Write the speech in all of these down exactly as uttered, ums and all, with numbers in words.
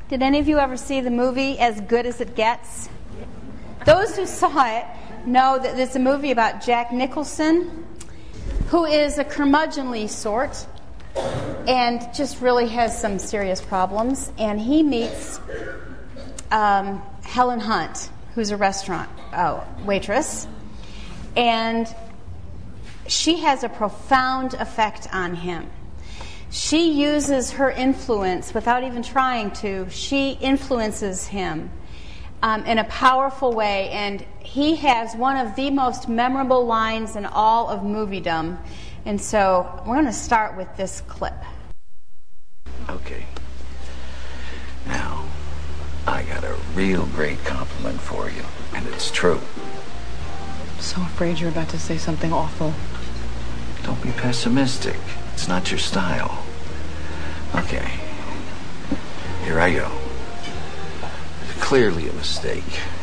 Did any of you ever see the movie As Good as It Gets? Those who saw it know that it's a movie about Jack Nicholson, who is a curmudgeonly sort and just really has some serious problems. And he meets um, Helen Hunt, who's a restaurant uh, waitress, and she has a profound effect on him. She uses her influence without even trying to. She influences him um, in a powerful way, and he has one of the most memorable lines in all of moviedom. And so we're going to start with this clip. Okay. Now, I got a real great compliment for you, and it's true. I'm so afraid you're about to say something awful. Don't be pessimistic. It's not your style. Okay. Here I go. Clearly a mistake.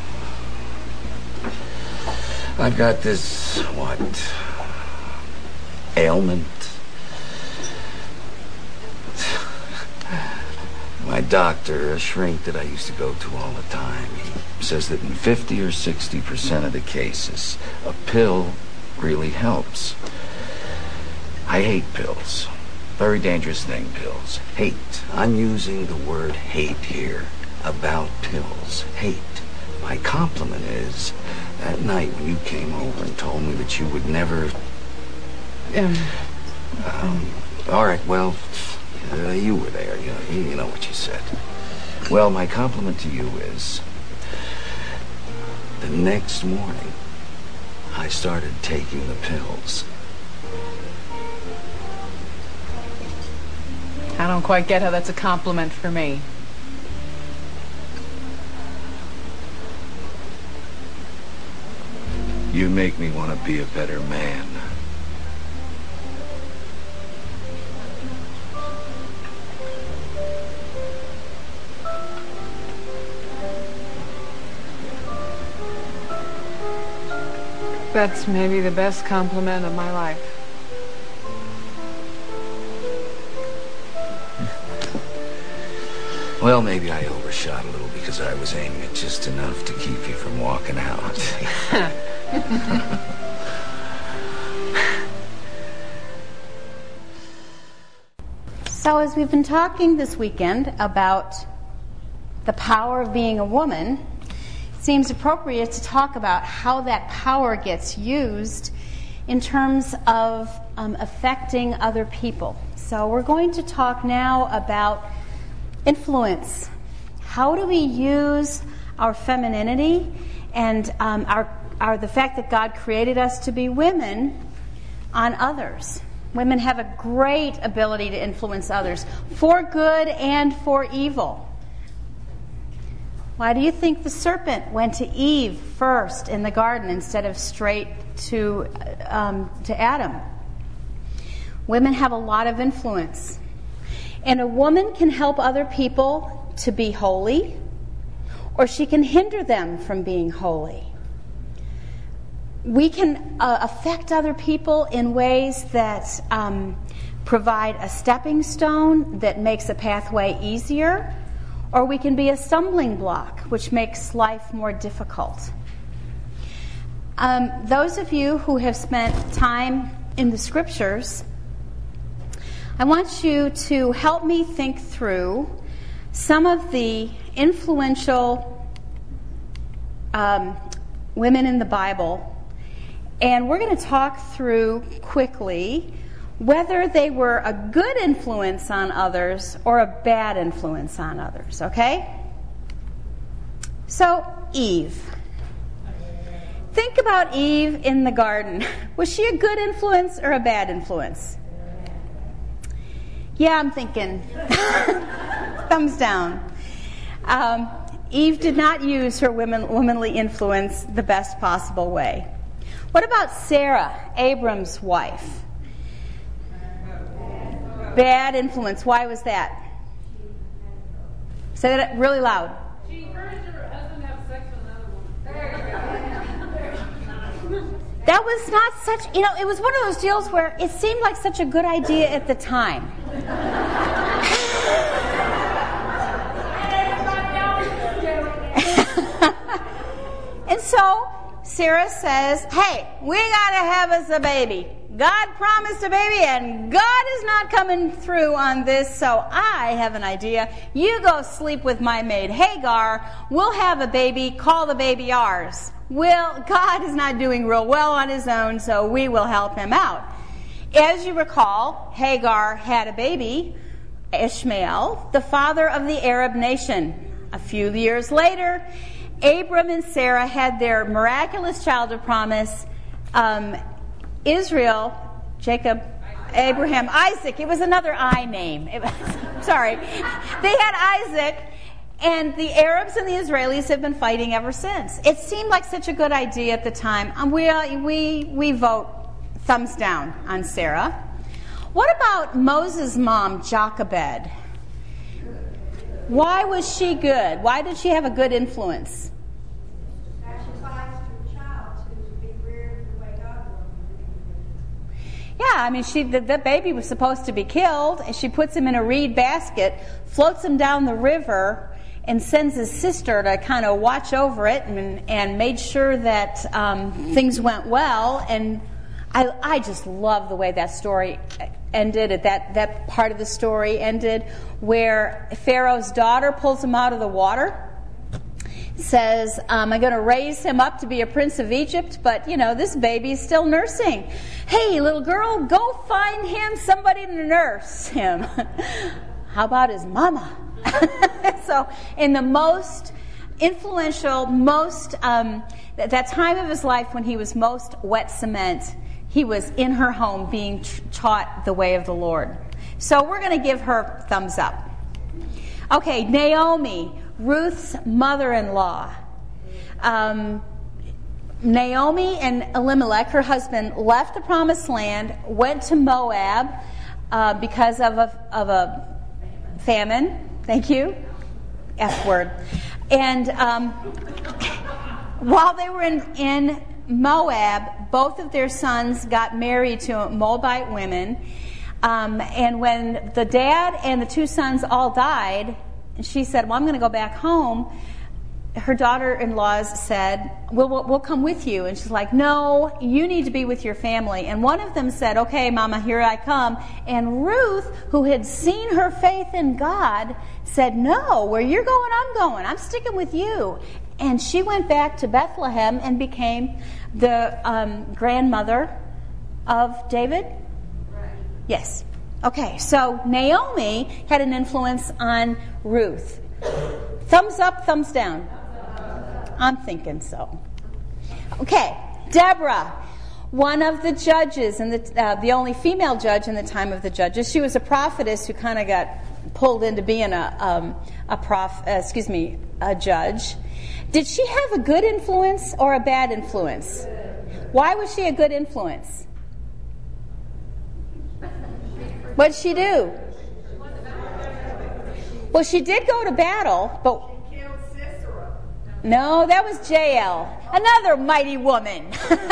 I've got this, what, ailment? My doctor, a shrink that I used to go to all the time, he says that in fifty or sixty percent of the cases, a pill really helps. I hate pills. Very dangerous thing, pills. Hate. I'm using the word hate here. About pills. Hate. My compliment is, that night when you came over and told me that you would never... Um... um all right, well, uh, you were there. You know, you know what you said. Well, my compliment to you is, the next morning, I started taking the pills. I don't quite get how that's a compliment for me. You make me want to be a better man. That's maybe the best compliment of my life. Well, maybe I overshot a little because I was aiming at just enough to keep you from walking out. So as we've been talking this weekend about the power of being a woman, it seems appropriate to talk about how that power gets used in terms of um, affecting other people. So we're going to talk now about influence. How do we use our femininity and um, our, our the fact that God created us to be women on others? Women have a great ability to influence others for good and for evil. Why do you think the serpent went to Eve first in the garden instead of straight to um, to Adam? Women have a lot of influence. And a woman can help other people to be holy, or she can hinder them from being holy. We can uh, affect other people in ways that um, provide a stepping stone that makes a pathway easier, or we can be a stumbling block, which makes life more difficult. Um, those of you who have spent time in the scriptures, I want you to help me think through some of the influential um, women in the Bible, and we're going to talk through quickly whether they were a good influence on others or a bad influence on others, okay? So, Eve. Think about Eve in the garden. Was she a good influence or a bad influence? Yeah, I'm thinking. Thumbs down. Um, Eve did not use her women, womanly influence the best possible way. What about Sarah, Abram's wife? Bad influence. Why was that? Say that really loud. She encouraged her husband to have sex with another woman. There you go. That was not such, you know, it was one of those deals where it seemed like such a good idea at the time. so Sarah says, hey, we got to have us a baby. God promised a baby, and God is not coming through on this, so I have an idea. You go sleep with my maid Hagar. We'll have a baby. Call the baby ours. Well, God is not doing real well on his own, so we will help him out. As you recall, Hagar had a baby, Ishmael, the father of the Arab nation. A few years later, Abram and Sarah had their miraculous child of promise, um, Israel, Jacob, Abraham, Isaac. It was another I name. It was, sorry. They had Isaac, and the Arabs and the Israelis have been fighting ever since. It seemed like such a good idea at the time. Um, we, uh, we, we vote thumbs down on Sarah. What about Moses' mom, Jochebed? Why was she good? Why did she have a good influence? Yeah, I mean, she the, the baby was supposed to be killed, and she puts him in a reed basket, floats him down the river, and sends his sister to kind of watch over it and, and made sure that um, things went well. And I, I just love the way that story ended, that, that part of the story ended, where Pharaoh's daughter pulls him out of the water, says, um, I'm going to raise him up to be a prince of Egypt, but, you know, this baby is still nursing. Hey, little girl, go find him somebody to nurse him. How about his mama? So in the most influential, most, um, th- that time of his life when he was most wet cement, he was in her home being t- taught the way of the Lord. So we're going to give her thumbs up. Okay, Naomi, Ruth's mother-in-law. Um, Naomi and Elimelech, her husband, left the promised land, went to Moab uh, because of a, of a famine. Thank you. F word. And um, while they were in, in Moab, both of their sons got married to Moabite women. Um, and when the dad and the two sons all died, she said, well, I'm going to go back home. Her daughter-in-laws said, we'll, we'll, we'll come with you. And she's like, no, you need to be with your family. And one of them said, okay, Mama, here I come. And Ruth, who had seen her faith in God, said, no, where you're going, I'm going. I'm sticking with you. And she went back to Bethlehem and became the um, grandmother of David. Yes. Okay, so Naomi had an influence on Ruth. Thumbs up, thumbs down? I'm thinking so. Okay, Deborah, one of the judges, and the uh, the only female judge in the time of the judges. She was a prophetess who kind of got pulled into being a um, a prof. Uh, excuse me, a judge. Did she have a good influence or a bad influence? Why was she a good influence? What did she do? Well, she did go to battle, but no, that was Jael, another mighty woman.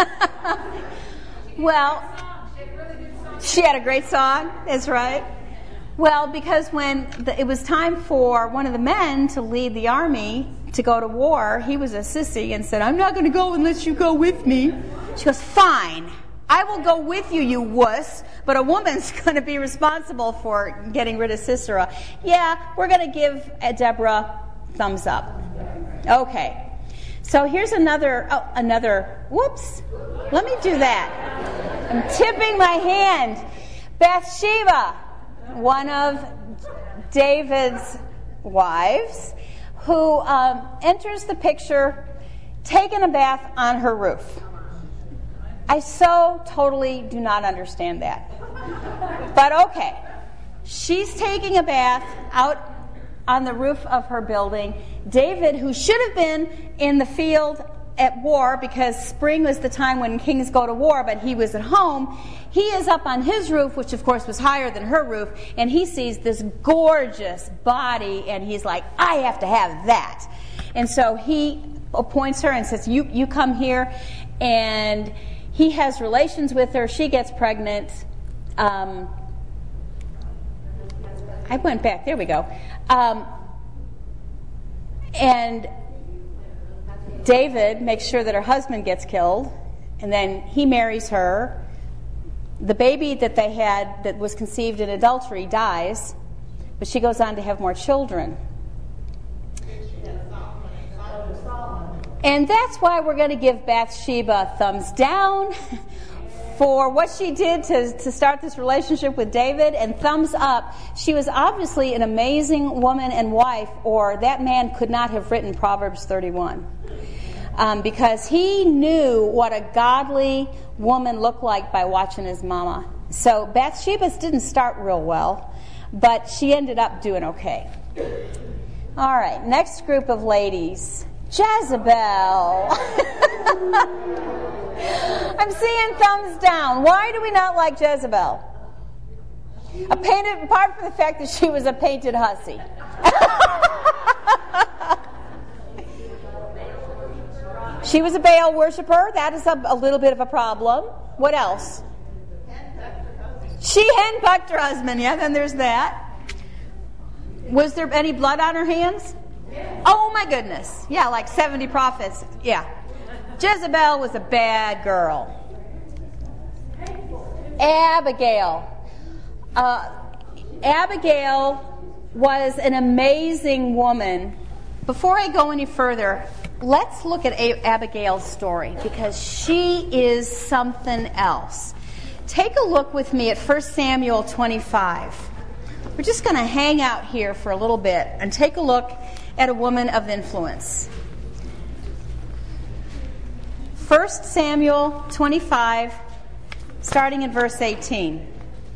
Well, she had a great song. That's right. Well, because when the, it was time for one of the men to lead the army to go to war, he was a sissy and said, I'm not going to go unless you go with me. She goes, fine. I will go with you, you wuss, but a woman's going to be responsible for getting rid of Sisera. Yeah, we're going to give Deborah thumbs up. Okay. So here's another, oh, another, whoops. Let me do that. I'm tipping my hand. Bathsheba, one of David's wives, who um, enters the picture taking a bath on her roof. I so totally do not understand that. But okay. She's taking a bath out on the roof of her building. David, who should have been in the field at war because spring was the time when kings go to war, but he was at home, he is up on his roof, which of course was higher than her roof, and he sees this gorgeous body, and he's like, I have to have that. And so he appoints her and says, you, you come here, and he has relations with her. She gets pregnant. Um, I went back. There we go. Um, and David makes sure that her husband gets killed, and then he marries her. The baby that they had that was conceived in adultery dies, but she goes on to have more children. And that's why we're going to give Bathsheba a thumbs down for what she did to, to start this relationship with David, and thumbs up. She was obviously an amazing woman and wife, or that man could not have written Proverbs thirty-one. Um, because he knew what a godly woman looked like by watching his mama. So Bathsheba didn't start real well, but she ended up doing okay. All right, next group of ladies. Jezebel. I'm seeing thumbs down. Why do we not like Jezebel? A painted, apart from the fact that she was a painted hussy. She was a Baal worshiper. That is a, a little bit of a problem. What else? She henpecked her husband. Yeah, then there's that. Was there any blood on her hands? Oh my goodness. Yeah, like seventy prophets. Yeah. Jezebel was a bad girl. Abigail. Uh, Abigail was an amazing woman. Before I go any further, let's look at A- Abigail's story, because she is something else. Take a look with me at First Samuel twenty-five. We're just going to hang out here for a little bit and take a look at a woman of influence. First Samuel twenty-five, starting in verse eighteen.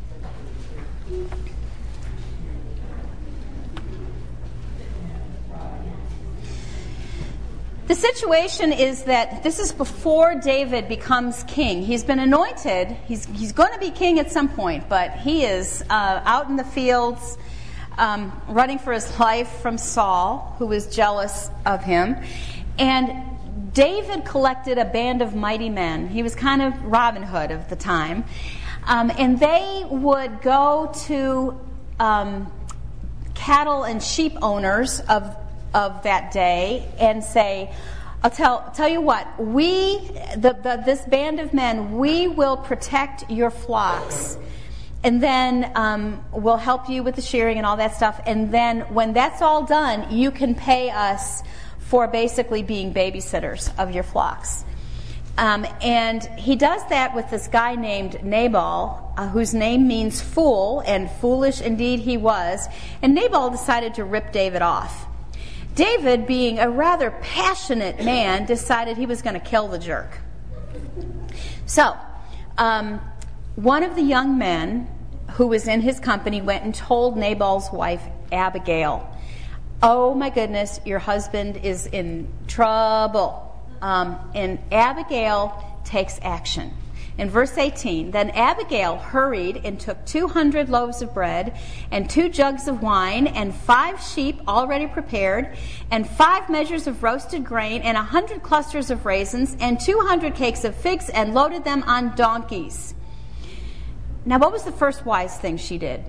The situation is that this is before David becomes king. He's been anointed. He's he's going to be king at some point, but he is uh, out in the fields um, running for his life from Saul, who was jealous of him. And David collected a band of mighty men. He was kind of Robin Hood of the time. Um, and they would go to um, cattle and sheep owners of of that day and say, I'll tell tell you what, we, the, the, this band of men, we will protect your flocks, and then um, we'll help you with the shearing and all that stuff, and then when that's all done, you can pay us for basically being babysitters of your flocks. Um, and he does that with this guy named Nabal, uh, whose name means fool, and foolish indeed he was, and Nabal decided to rip David off. David, being a rather passionate man, decided he was going to kill the jerk. So, um, one of the young men who was in his company went and told Nabal's wife, Abigail, "Oh my goodness, your husband is in trouble." Um, and Abigail takes action. In verse eighteen, then Abigail hurried and took two hundred loaves of bread and two jugs of wine and five sheep already prepared and five measures of roasted grain and a hundred clusters of raisins and two hundred cakes of figs and loaded them on donkeys. Now, what was the first wise thing she did?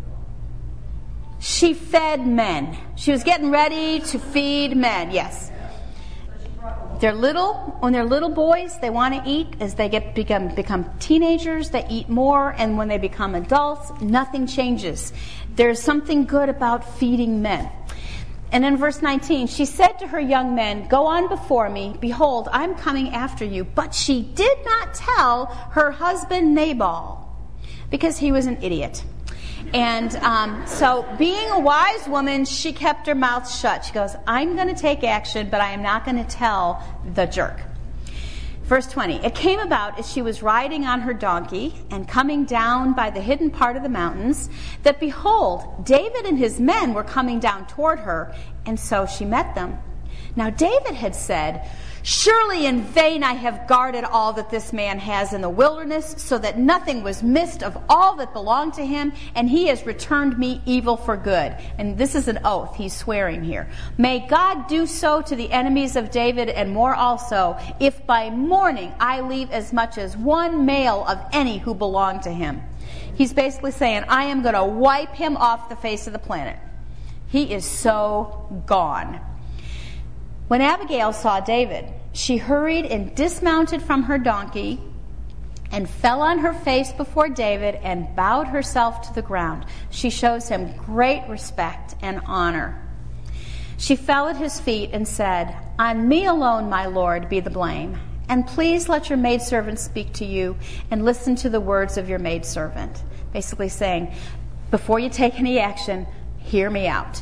She fed men. She was getting ready to feed men, yes. They're little, when they're little boys, they want to eat. As they get become become teenagers, they eat more, and when they become adults, nothing changes. There's something good about feeding men. And in verse nineteen, she said to her young men, "Go on before me. Behold, I'm coming after you." But she did not tell her husband Nabal, because he was an idiot. And um, so being a wise woman, she kept her mouth shut. She goes, I'm going to take action, but I am not going to tell the jerk. Verse twenty, it came about as she was riding on her donkey and coming down by the hidden part of the mountains, that behold, David and his men were coming down toward her, and so she met them. Now David had said, surely in vain I have guarded all that this man has in the wilderness, so that nothing was missed of all that belonged to him, and he has returned me evil for good. And this is an oath he's swearing here. May God do so to the enemies of David and more also, if by morning I leave as much as one male of any who belong to him. He's basically saying, I am going to wipe him off the face of the planet. He is so gone. When Abigail saw David, she hurried and dismounted from her donkey and fell on her face before David and bowed herself to the ground. She shows him great respect and honor. She fell at his feet and said, "On me alone, my lord, be the blame. And please let your maidservant speak to you and listen to the words of your maidservant." Basically saying, before you take any action, hear me out.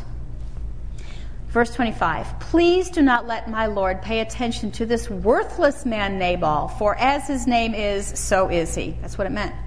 Verse twenty-five, "Please do not let my lord pay attention to this worthless man Nabal, for as his name is, so is he." That's what it meant.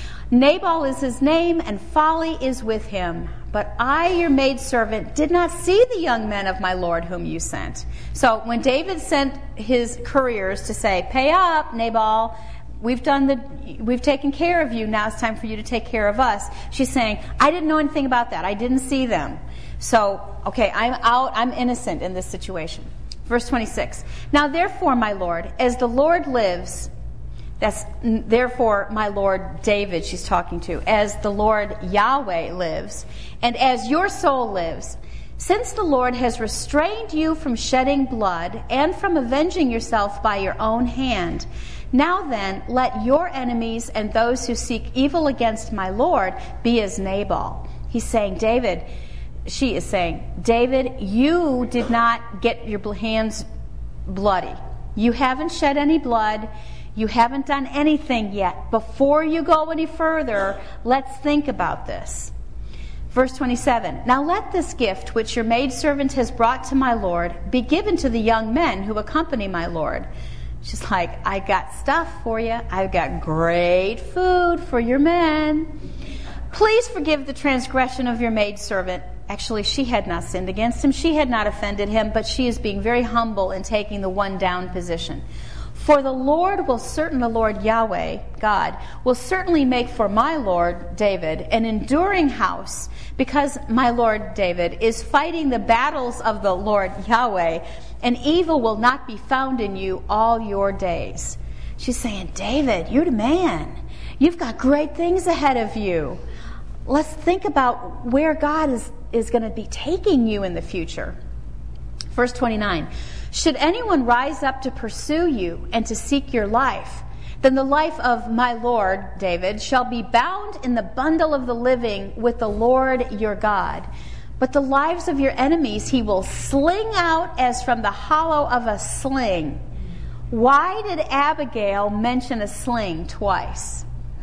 "Nabal is his name, and folly is with him. But I, your maidservant, did not see the young men of my lord whom you sent." So when David sent his couriers to say, "Pay up, Nabal, we've done the, we've taken care of you. Now it's time for you to take care of us," she's saying, "I didn't know anything about that. I didn't see them. So, okay, I'm out. I'm innocent in this situation." Verse twenty-six, "Now therefore, my lord, as the Lord lives," that's therefore my lord David she's talking to, "as the Lord Yahweh lives, and as your soul lives, since the Lord has restrained you from shedding blood and from avenging yourself by your own hand, now then, let your enemies and those who seek evil against my Lord be as Nabal." He's saying, David, she is saying, "David, you did not get your hands bloody. You haven't shed any blood. You haven't done anything yet. Before you go any further, let's think about this." Verse twenty-seven, "Now let this gift which your maidservant has brought to my Lord be given to the young men who accompany my Lord." She's like, "I got stuff for you. I've got great food for your men. Please forgive the transgression of your maidservant." Actually, she had not sinned against him. She had not offended him, but she is being very humble and taking the one down position. "For the Lord will certain, the Lord Yahweh, God, will certainly make for my Lord David an enduring house, because my Lord David is fighting the battles of the Lord Yahweh, and evil will not be found in you all your days." She's saying, "David, you're the man. You've got great things ahead of you. Let's think about where God is, is going to be taking you in the future." Verse twenty-nine, "Should anyone rise up to pursue you and to seek your life, then the life of my Lord David shall be bound in the bundle of the living with the Lord your God. But the lives of your enemies he will sling out as from the hollow of a sling." Why did Abigail mention a sling twice?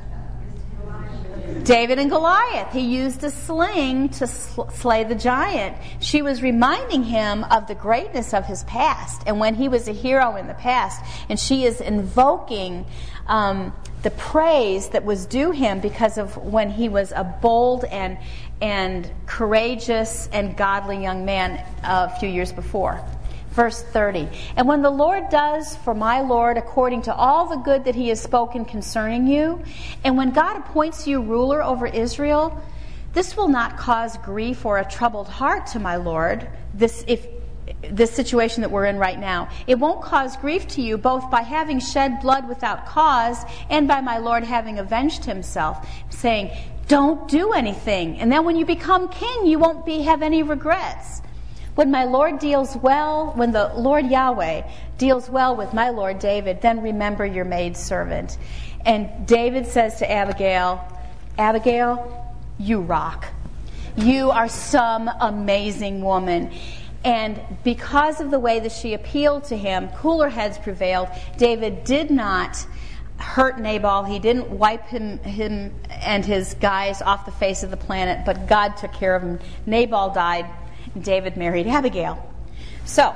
David and Goliath. He used a sling to sl- slay the giant. She was reminding him of the greatness of his past and when he was a hero in the past. And she is invoking um, the praise that was due him because of when he was a bold and and courageous and godly young man a few years before. Verse thirty, "And when the Lord does for my Lord according to all the good that he has spoken concerning you, and when God appoints you ruler over Israel, this will not cause grief or a troubled heart to my Lord." This, if this situation that we're in right now, "it won't cause grief to you, both by having shed blood without cause and by my Lord having avenged himself." Saying, don't do anything, and then when you become king, you won't be have any regrets. When my Lord deals well, when the Lord Yahweh deals well with my Lord David, then remember your maidservant. And David says to Abigail, "Abigail, you rock. You are some amazing woman." And because of the way that she appealed to him, cooler heads prevailed. David did not hurt Nabal. He didn't wipe him, him and his guys off the face of the planet, but God took care of him. Nabal died. David married Abigail. So,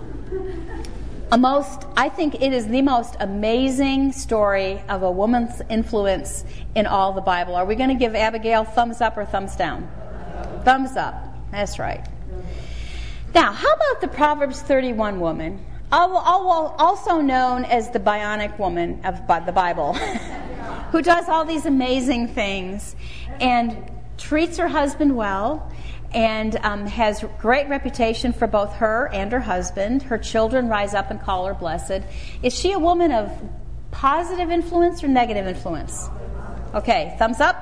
a most, I think it is the most amazing story of a woman's influence in all the Bible. Are we going to give Abigail thumbs up or thumbs down? Thumbs up. That's right. Now, how about the Proverbs thirty-one woman, also known as the Bionic woman of the Bible, who does all these amazing things and treats her husband well, and um, has great reputation for both her and her husband. Her children rise up and call her blessed. Is she a woman of positive influence or negative influence? Okay, thumbs up?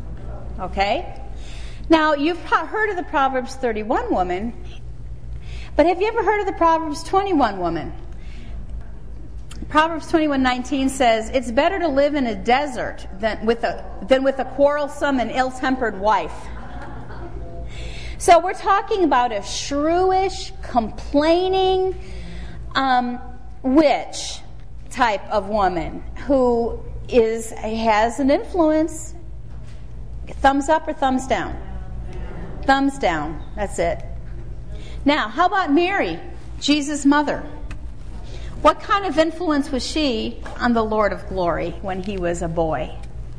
Okay. Now, you've heard of the Proverbs thirty-one woman, But have you ever heard of the Proverbs twenty-one woman? Proverbs twenty-one nineteen says, it's better to live in a desert than with a, than with a quarrelsome and ill-tempered wife. So we're talking about a shrewish, complaining um, witch type of woman who is has an influence. Thumbs up or thumbs down? Thumbs down. That's it. Now, how about Mary, Jesus' mother? What kind of influence was she on the Lord of Glory when he was a boy?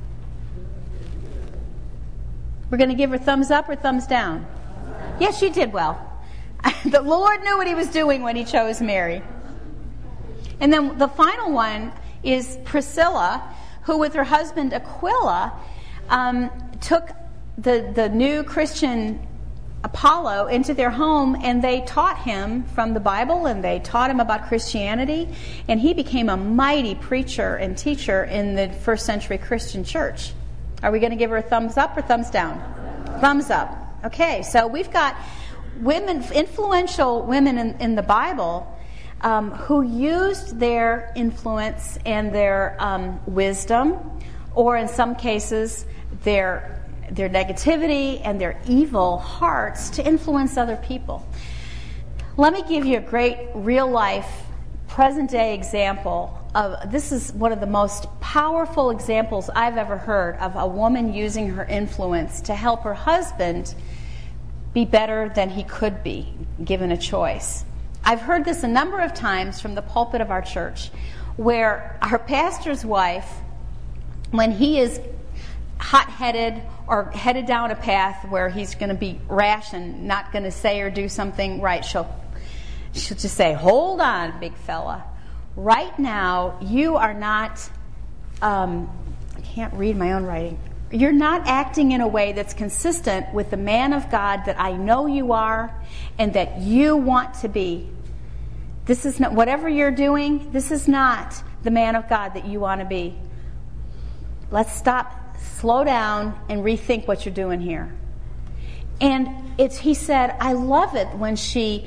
We're going to give her thumbs up or thumbs down? Yes, she did well. The Lord knew what he was doing when he chose Mary. And then the final one is Priscilla, who with her husband Aquila um, took the, the new Christian Apollo into their home, and they taught him from the Bible, and they taught him about Christianity, and he became a mighty preacher and teacher in the first century Christian church. Are we going to give her a thumbs up or thumbs down? Thumbs up. Okay, so we've got women, influential women in, in the Bible um, who used their influence and their um, wisdom, or in some cases their their negativity and their evil hearts to influence other people. Let me give you a great real-life, present-day example of, this is one of the most powerful examples I've ever heard of a woman using her influence to help her husband be better than he could be, given a choice. I've heard this a number of times from the pulpit of our church, where our pastor's wife, when he is hot-headed or headed down a path where he's going to be rash and not going to say or do something right, she'll she'll just say, hold on, big fella. Right now, you are not, um, I can't read my own writing. You're not acting in a way that's consistent with the man of God that I know you are and that you want to be. This is not, whatever you're doing, this is not the man of God that you want to be. Let's stop. Slow down and rethink what you're doing here. And it's, he said, I love it when she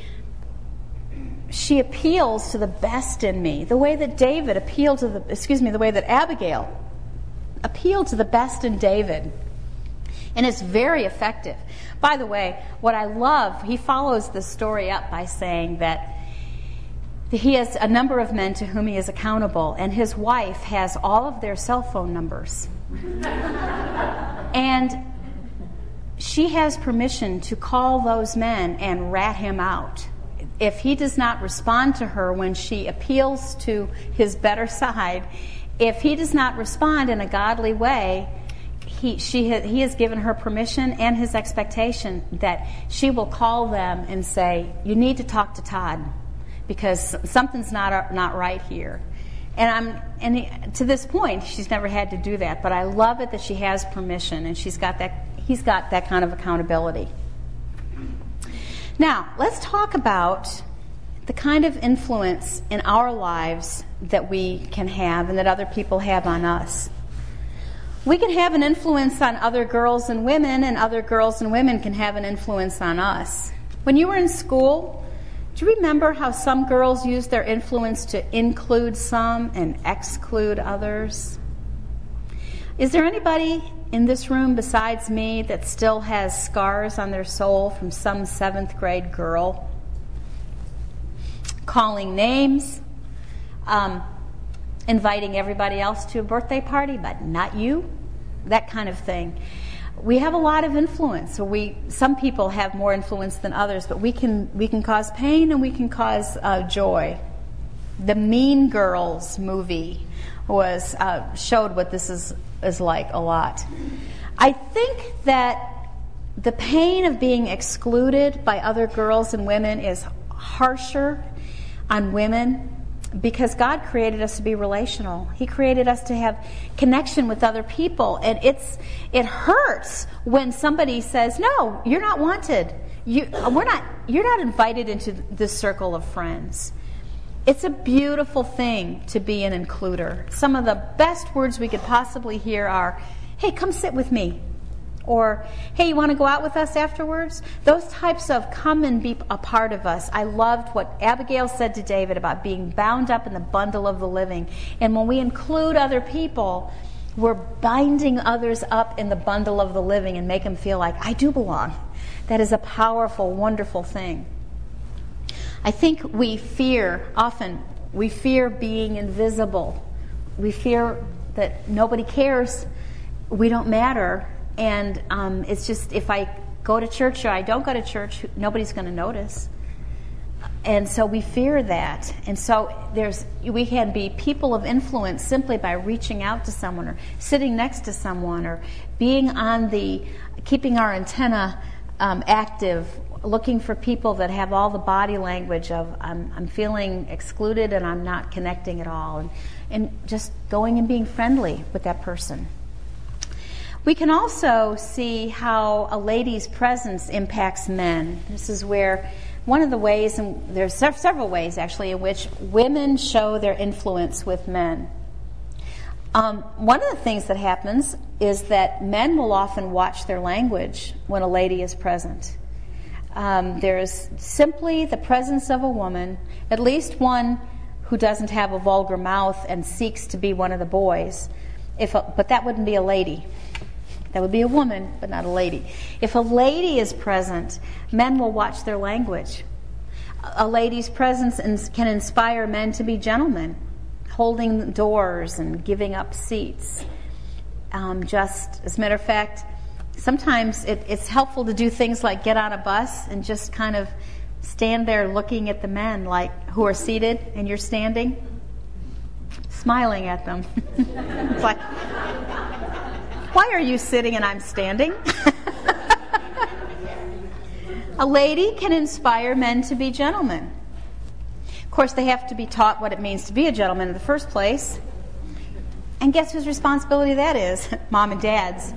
she appeals to the best in me, the way that David appealed to the, excuse me, the way that Abigail appealed to the best in David. And it's very effective. By the way, what I love, he follows the story up by saying that he has a number of men to whom he is accountable, and his wife has all of their cell phone numbers. And she has permission to call those men and rat him out. If he does not respond to her when she appeals to his better side, if he does not respond in a godly way, he, she, he has given her permission and his expectation that she will call them and say, you need to talk to Todd because something's not not right here. And I'm and he, to this point, she's never had to do that. But I love it that she has permission and she's got that. He's got that kind of accountability. Now, let's talk about the kind of influence in our lives that we can have and that other people have on us. We can have an influence on other girls and women, and other girls and women can have an influence on us. When you were in school, do you remember how some girls used their influence to include some and exclude others? Is there anybody in this room besides me that still has scars on their soul from some seventh grade girl? Calling names, um, inviting everybody else to a birthday party, but not you? That kind of thing. We have a lot of influence. So we, some people have more influence than others, but we can we can cause pain and we can cause uh, joy. The Mean Girls movie was uh, showed what this is is like a lot. I think that the pain of being excluded by other girls and women is harsher on women, because God created us to be relational. He created us to have connection with other people. And it's it hurts when somebody says, no, you're not wanted. You, we're not, you're not invited into this circle of friends. It's a beautiful thing to be an includer. Some of the best words we could possibly hear are, hey, come sit with me. Or, hey, you want to go out with us afterwards? Those types of come and be a part of us. I loved what Abigail said to David about being bound up in the bundle of the living. And when we include other people, we're binding others up in the bundle of the living and make them feel like, I do belong. That is a powerful, wonderful thing. I think we fear, often, we fear being invisible. We fear that nobody cares, we don't matter. And um, it's just, if I go to church or I don't go to church, nobody's going to notice. And so we fear that. And so there's, we can be people of influence simply by reaching out to someone or sitting next to someone or being on the, keeping our antenna um, active, looking for people that have all the body language of I'm, I'm feeling excluded and I'm not connecting at all. And, and just going and being friendly with that person. We can also see how a lady's presence impacts men. This is where one of the ways, and there's several ways actually, in which women show their influence with men. Um, one of the things that happens is that men will often watch their language when a lady is present. Um, there's simply the presence of a woman, at least one who doesn't have a vulgar mouth and seeks to be one of the boys. If a, but that wouldn't be a lady. That would be a woman, but not a lady. If a lady is present, men will watch their language. A lady's presence can inspire men to be gentlemen, holding doors and giving up seats. Um, just, as a matter of fact, sometimes it, it's helpful to do things like get on a bus and just kind of stand there looking at the men like who are seated and you're standing, smiling at them. It's like, why are you sitting and I'm standing? A lady can inspire men to be gentlemen. Of course, they have to be taught what it means to be a gentleman in the first place. And guess whose responsibility that is? Mom and Dad's.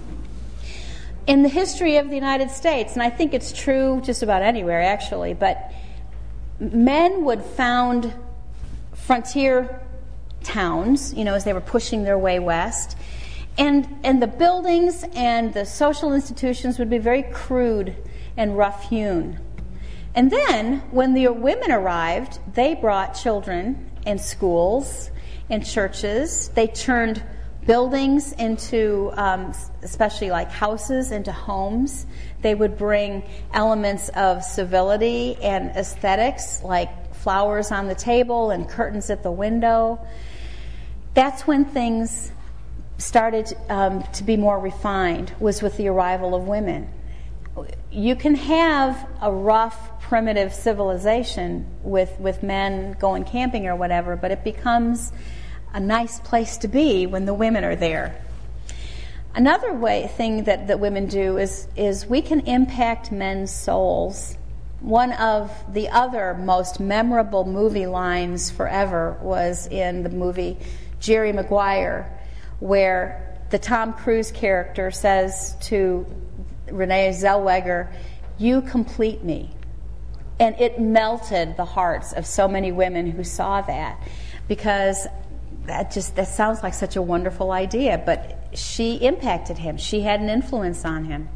In the history of the United States, and I think it's true just about anywhere actually, but men would found frontier towns, you know, as they were pushing their way west. And, and the buildings and the social institutions would be very crude and rough-hewn. And then, when the women arrived, they brought children and schools and churches. They turned buildings into, um, especially like houses, into homes. They would bring elements of civility and aesthetics, like flowers on the table and curtains at the window. That's when things started um, to be more refined, was with the arrival of women. You can have a rough, primitive civilization with, with men going camping or whatever, but it becomes a nice place to be when the women are there. Another way thing that, that women do is, is we can impact men's souls. One of the other most memorable movie lines forever was in the movie Jerry Maguire, where the Tom Cruise character says to Renee Zellweger, "You complete me." And it melted the hearts of so many women who saw that, because that just that sounds like such a wonderful idea, but she impacted him. She had an influence on him.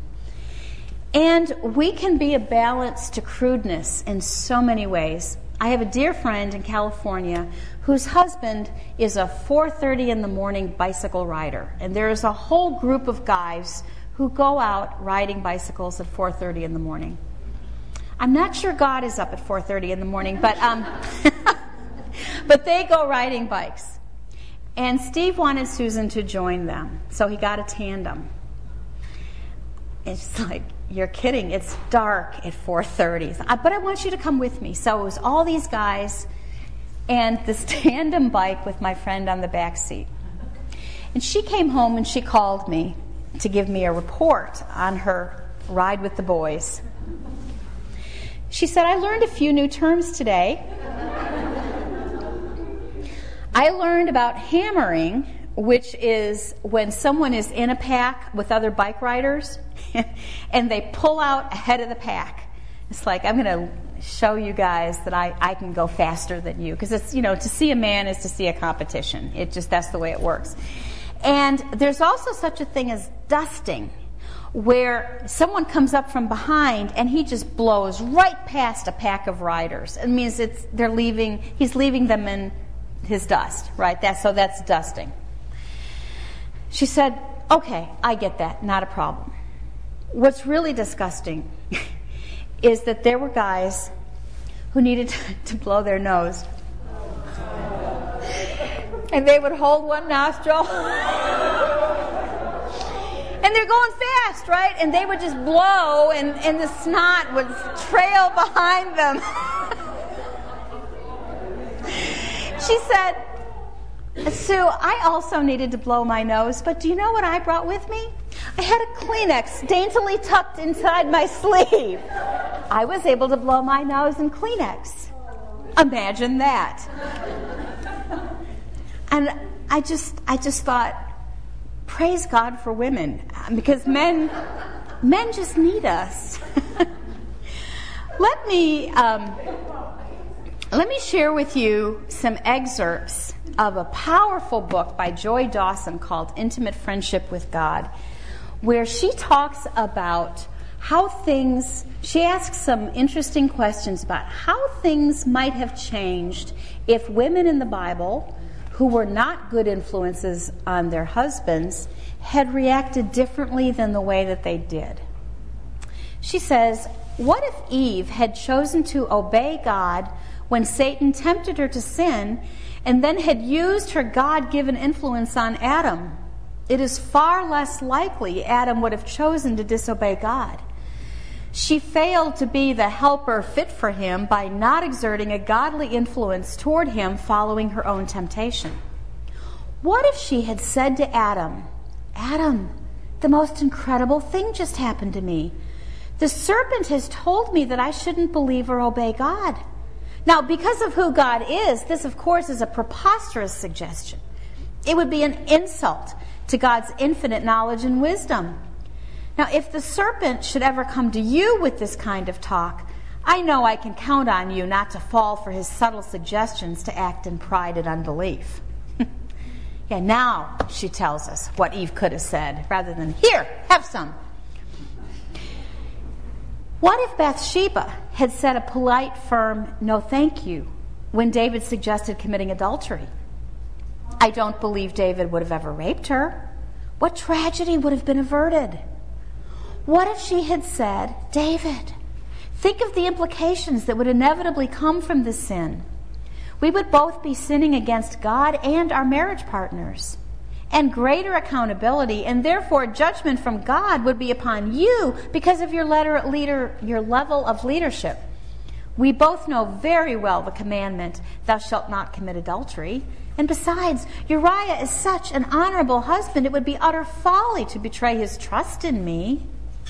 And we can be a balance to crudeness in so many ways. I have a dear friend in California whose husband is a four thirty in the morning bicycle rider. And there is a whole group of guys who go out riding bicycles at four thirty in the morning. I'm not sure God is up at four thirty in the morning, but um, but they go riding bikes. And Steve wanted Susan to join them, so he got a tandem. It's like, you're kidding, it's dark at four thirty. But I want you to come with me. So it was all these guys and this tandem bike with my friend on the back seat. And she came home and she called me to give me a report on her ride with the boys. She said, "I learned a few new terms today. I learned about hammering, which is when someone is in a pack with other bike riders and they pull out ahead of the pack. It's like, I'm going to show you guys that I, I can go faster than you. Because it's, you know, to see a man is to see a competition. It just, that's the way it works. And there's also such a thing as dusting, where someone comes up from behind and he just blows right past a pack of riders. It means it's they're leaving. He's leaving them in his dust, right? That's so that's dusting. She said, "Okay, I get that. Not a problem." What's really disgusting is that there were guys who needed to, to blow their nose, and they would hold one nostril. And they're going fast, right? And they would just blow, and, and the snot would trail behind them. She said, "Sue, I also needed to blow my nose, but do you know what I brought with me? I had a Kleenex daintily tucked inside my sleeve. I was able to blow my nose in Kleenex. Imagine that." And I just, I just thought, praise God for women, because men, men just need us. Let me, um, let me share with you some excerpts of a powerful book by Joy Dawson called Intimate Friendship with God, where she talks about how things, she asks some interesting questions about how things might have changed if women in the Bible who were not good influences on their husbands had reacted differently than the way that they did. She says, what if Eve had chosen to obey God when Satan tempted her to sin and then had used her God-given influence on Adam? It is far less likely Adam would have chosen to disobey God. She failed to be the helper fit for him by not exerting a godly influence toward him following her own temptation. What if she had said to Adam, "Adam, the most incredible thing just happened to me. The serpent has told me that I shouldn't believe or obey God." Now, because of who God is, this, of course, is a preposterous suggestion. It would be an insult to God's infinite knowledge and wisdom. Now, if the serpent should ever come to you with this kind of talk, I know I can count on you not to fall for his subtle suggestions to act in pride and unbelief. Yeah, now she tells us what Eve could have said, rather than, "Here, have some." What if Bathsheba had said a polite, firm, "No thank you," when David suggested committing adultery? I don't believe David would have ever raped her. What tragedy would have been averted? What if she had said, "David, think of the implications that would inevitably come from this sin. We would both be sinning against God and our marriage partners. And greater accountability and therefore judgment from God would be upon you because of your, letter, leader, your level of leadership. We both know very well the commandment, 'Thou shalt not commit adultery.' And besides, Uriah is such an honorable husband, it would be utter folly to betray his trust in me."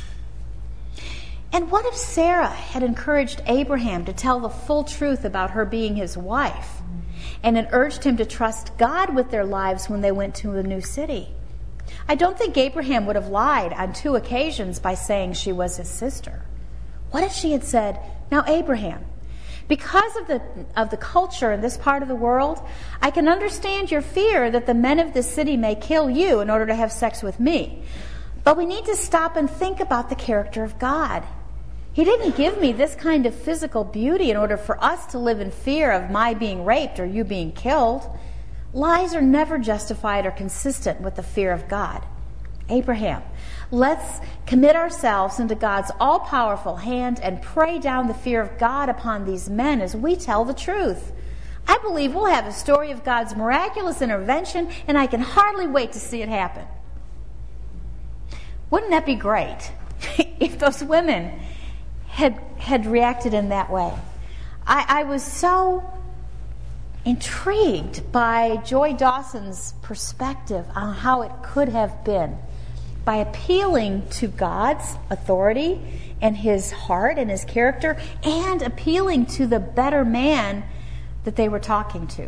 And what if Sarah had encouraged Abraham to tell the full truth about her being his wife and had urged him to trust God with their lives when they went to a new city? I don't think Abraham would have lied on two occasions by saying she was his sister. What if she had said, "Now, Abraham, because of the of the culture in this part of the world, I can understand your fear that the men of this city may kill you in order to have sex with me. But we need to stop and think about the character of God. He didn't give me this kind of physical beauty in order for us to live in fear of my being raped or you being killed. Lies are never justified or consistent with the fear of God. Abraham, let's commit ourselves into God's all-powerful hand and pray down the fear of God upon these men as we tell the truth. I believe we'll have a story of God's miraculous intervention, and I can hardly wait to see it happen." Wouldn't that be great if those women had had reacted in that way? I, I was so intrigued by Joy Dawson's perspective on how it could have been by appealing to God's authority and his heart and his character and appealing to the better man that they were talking to.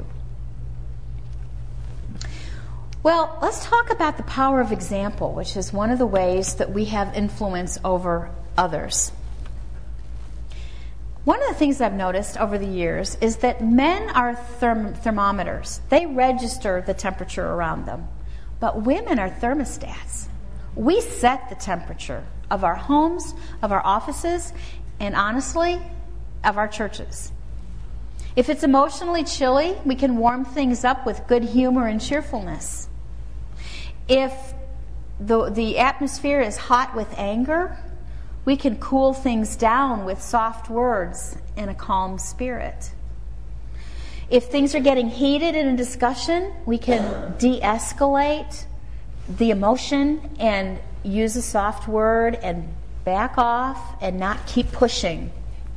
Well, let's talk about the power of example, which is one of the ways that we have influence over others. One of the things I've noticed over the years is that men are therm- thermometers. They register the temperature around them. But women are thermostats. We set the temperature of our homes, of our offices, and honestly, of our churches. If it's emotionally chilly, we can warm things up with good humor and cheerfulness. If the, the atmosphere is hot with anger, we can cool things down with soft words and a calm spirit. If things are getting heated in a discussion, we can de-escalate the emotion and use a soft word and back off and not keep pushing.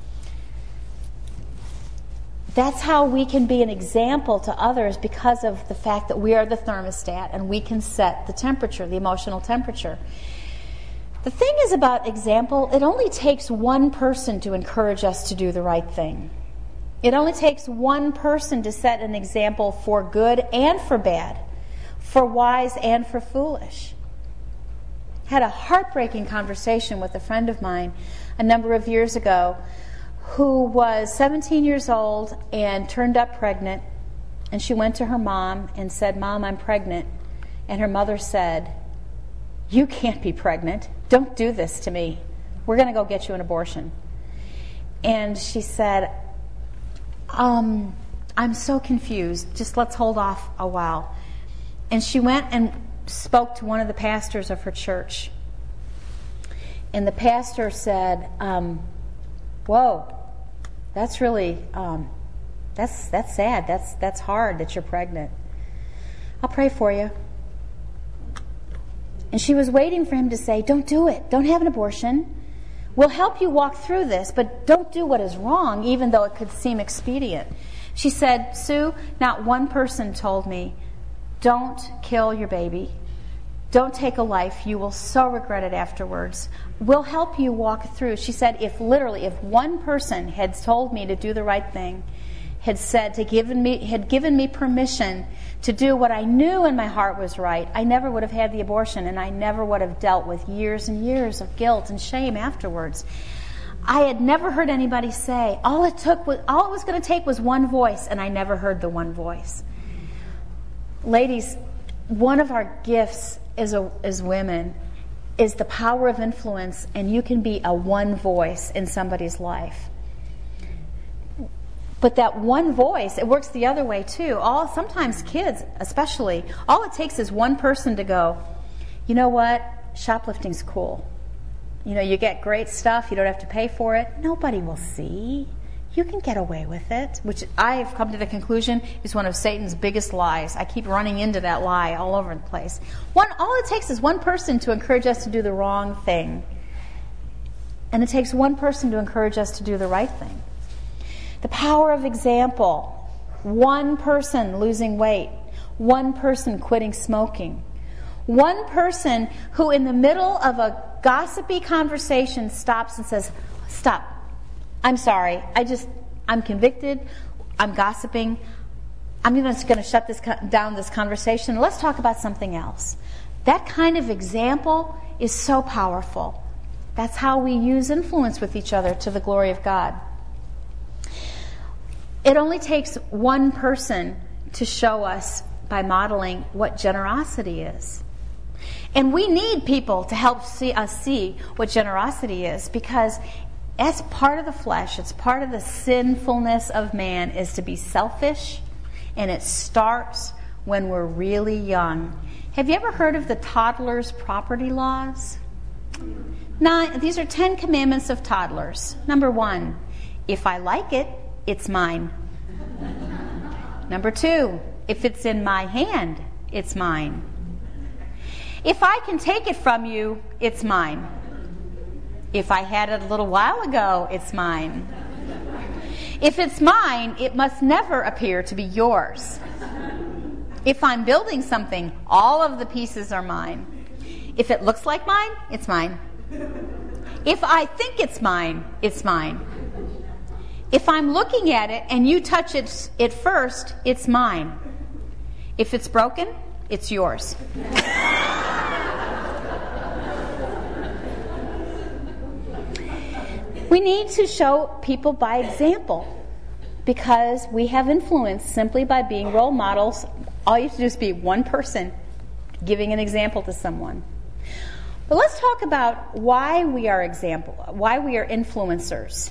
That's how we can be an example to others because of the fact that we are the thermostat and we can set the temperature, the emotional temperature. The thing is about example, it only takes one person to encourage us to do the right thing. It only takes one person to set an example for good and for bad, for wise and for foolish. I had a heartbreaking conversation with a friend of mine a number of years ago who was seventeen years old and turned up pregnant. And she went to her mom and said, "Mom, I'm pregnant." And her mother said, "You can't be pregnant. Don't do this to me. We're going to go get you an abortion." And she said, um, "I'm so confused. Just let's hold off a while." And she went and spoke to one of the pastors of her church. And the pastor said, um, "Whoa, that's really, um, that's that's sad. That's that's hard that you're pregnant. I'll pray for you." And she was waiting for him to say, "Don't do it. Don't have an abortion. We'll help you walk through this, but don't do what is wrong, even though it could seem expedient." She said, "Sue, not one person told me, don't kill your baby. Don't take a life. You will so regret it afterwards. We'll help you walk through." She said, if literally, if one person had told me to do the right thing, had said to given me, had given me permission to do what I knew in my heart was right, I never would have had the abortion, and I never would have dealt with years and years of guilt and shame afterwards. I had never heard anybody say, all it took was, all it was going to take was one voice, and I never heard the one voice. Ladies, one of our gifts as a, as women is the power of influence, and you can be a one voice in somebody's life. But that one voice, it works the other way too. All sometimes kids, especially, all it takes is one person to go, "You know what? Shoplifting's cool. You know, you get great stuff, you don't have to pay for it. Nobody will see. You can get away with it," which I've come to the conclusion is one of Satan's biggest lies. I keep running into that lie all over the place. One, all it takes is one person to encourage us to do the wrong thing. And it takes one person to encourage us to do the right thing. The power of example. One person losing weight. One person quitting smoking. One person who in the middle of a gossipy conversation stops and says, "Stop. I'm sorry. I just, I'm convicted. I'm gossiping. I'm just going to shut this down, this conversation. Let's talk about something else." That kind of example is so powerful. That's how we use influence with each other to the glory of God. It only takes one person to show us by modeling what generosity is. And we need people to help see us see what generosity is, because it's part of the flesh, it's part of the sinfulness of man is to be selfish, and it starts when we're really young. Have you ever heard of the toddler's property laws? Nine, these are ten commandments of toddlers. Number one, if I like it, it's mine. Number two, if it's in my hand, it's mine. If I can take it from you, it's mine. If I had it a little while ago, it's mine. If it's mine, it must never appear to be yours. If I'm building something, all of the pieces are mine. If it looks like mine, it's mine. If I think it's mine, it's mine. If I'm looking at it and you touch it, it first, it's mine. If it's broken, it's yours. We need to show people by example, because we have influence simply by being role models. All you have to do is be one person giving an example to someone. But let's talk about why we are example, why we are influencers.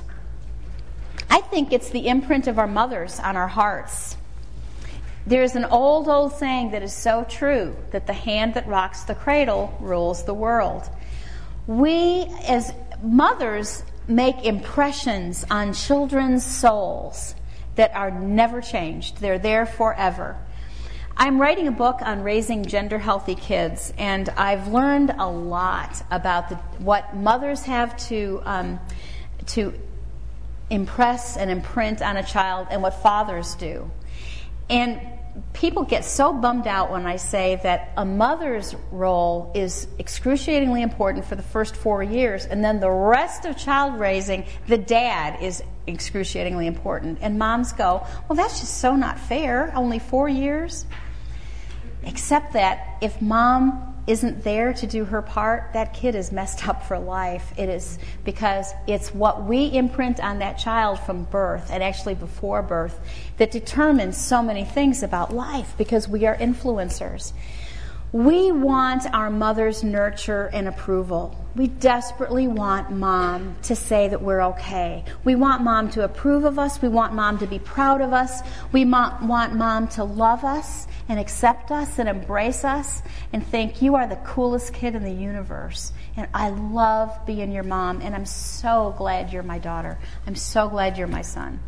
I think it's the imprint of our mothers on our hearts. There's an old, old saying that is so true, that the hand that rocks the cradle rules the world. We, as mothers, make impressions on children's souls that are never changed. They're there forever. I'm writing a book on raising gender-healthy kids, and I've learned a lot about the, what mothers have to um, to impress and imprint on a child and what fathers do. And people get so bummed out when I say that a mother's role is excruciatingly important for the first four years, and then the rest of child raising, the dad is excruciatingly important. And moms go, well, that's just so not fair, only four years. Except that if mom isn't there to do her part, that kid is messed up for life. It is because it's what we imprint on that child from birth, and actually before birth, that determines so many things about life, because we are influencers. We want our mother's nurture and approval. We desperately want mom to say that we're okay. We want mom to approve of us. We want mom to be proud of us. We want mom to love us and accept us and embrace us and think, you are the coolest kid in the universe. And I love being your mom, and I'm so glad you're my daughter. I'm so glad you're my son.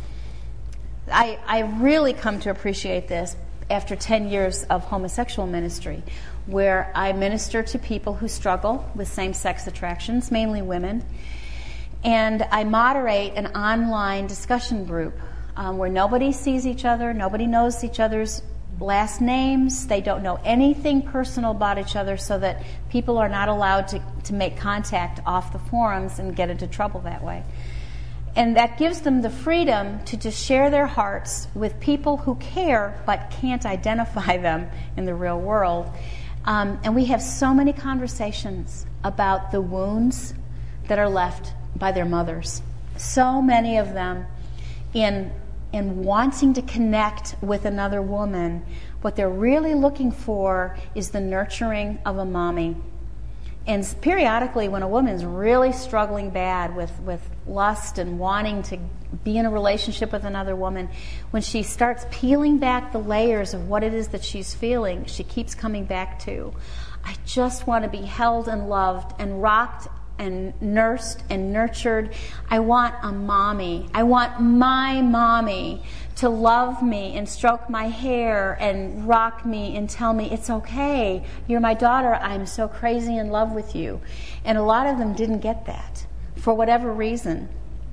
I, I really come to appreciate this after ten years of homosexual ministry, where I minister to people who struggle with same-sex attractions, mainly women. And I moderate an online discussion group um, where nobody sees each other, nobody knows each other's last names, they don't know anything personal about each other, so that people are not allowed to, to make contact off the forums and get into trouble that way. And that gives them the freedom to just share their hearts with people who care but can't identify them in the real world. Um, and we have so many conversations about the wounds that are left by their mothers. So many of them in in wanting to connect with another woman. What they're really looking for is the nurturing of a mommy. And periodically, when a woman's really struggling bad with, with lust and wanting to be in a relationship with another woman, when she starts peeling back the layers of what it is that she's feeling, she keeps coming back to, I just want to be held and loved and rocked and nursed and nurtured. I want a mommy. I want my mommy to love me and stroke my hair and rock me and tell me, it's okay, you're my daughter, I'm so crazy in love with you. And a lot of them didn't get that for whatever reason.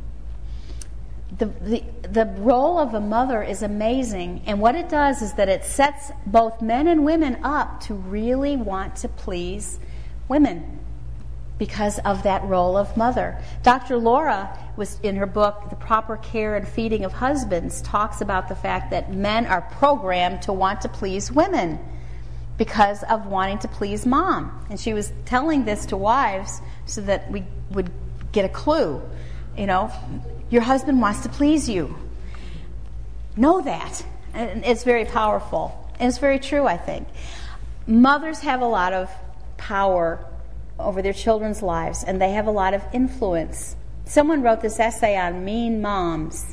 The, the, the role of a mother is amazing, and what it does is that it sets both men and women up to really want to please women because of that role of mother. Doctor Laura, was in her book, The Proper Care and Feeding of Husbands, talks about the fact that men are programmed to want to please women because of wanting to please mom. And she was telling this to wives so that we would get a clue. You know, your husband wants to please you. Know that. And it's very powerful. And it's very true, I think. Mothers have a lot of power over their children's lives, and they have a lot of influence. Someone wrote this essay on mean moms.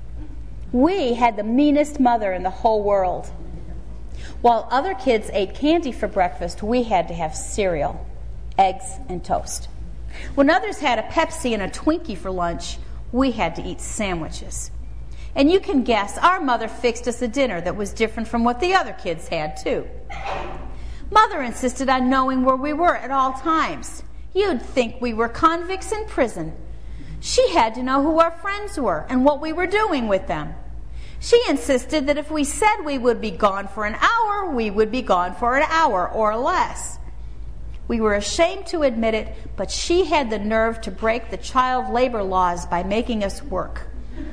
We had the meanest mother in the whole world. While other kids ate candy for breakfast, we had to have cereal, eggs, and toast. When others had a Pepsi and a Twinkie for lunch, we had to eat sandwiches. And you can guess, our mother fixed us a dinner that was different from what the other kids had, too. Mother insisted on knowing where we were at all times. You'd think we were convicts in prison. She had to know who our friends were and what we were doing with them. She insisted that if we said we would be gone for an hour, we would be gone for an hour or less. We were ashamed to admit it, but she had the nerve to break the child labor laws by making us work.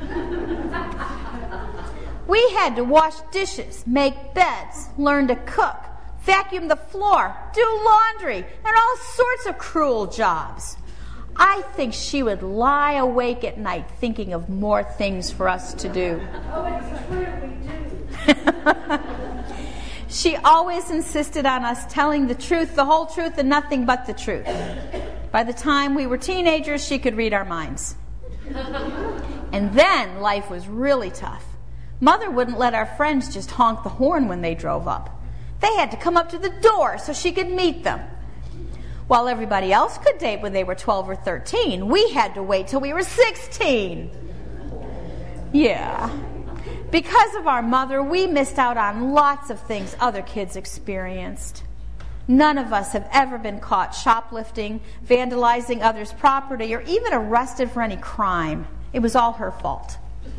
We had to wash dishes, make beds, learn to cook, vacuum the floor, do laundry, and all sorts of cruel jobs. I think she would lie awake at night thinking of more things for us to do. Oh, it's true, we do. She always insisted on us telling the truth, the whole truth, and nothing but the truth. By the time we were teenagers, she could read our minds. And then life was really tough. Mother wouldn't let our friends just honk the horn when they drove up. They had to come up to the door so she could meet them. While everybody else could date when they were twelve or thirteen, we had to wait till we were sixteen. Yeah. Because of our mother, we missed out on lots of things other kids experienced. None of us have ever been caught shoplifting, vandalizing others' property, or even arrested for any crime. It was all her fault.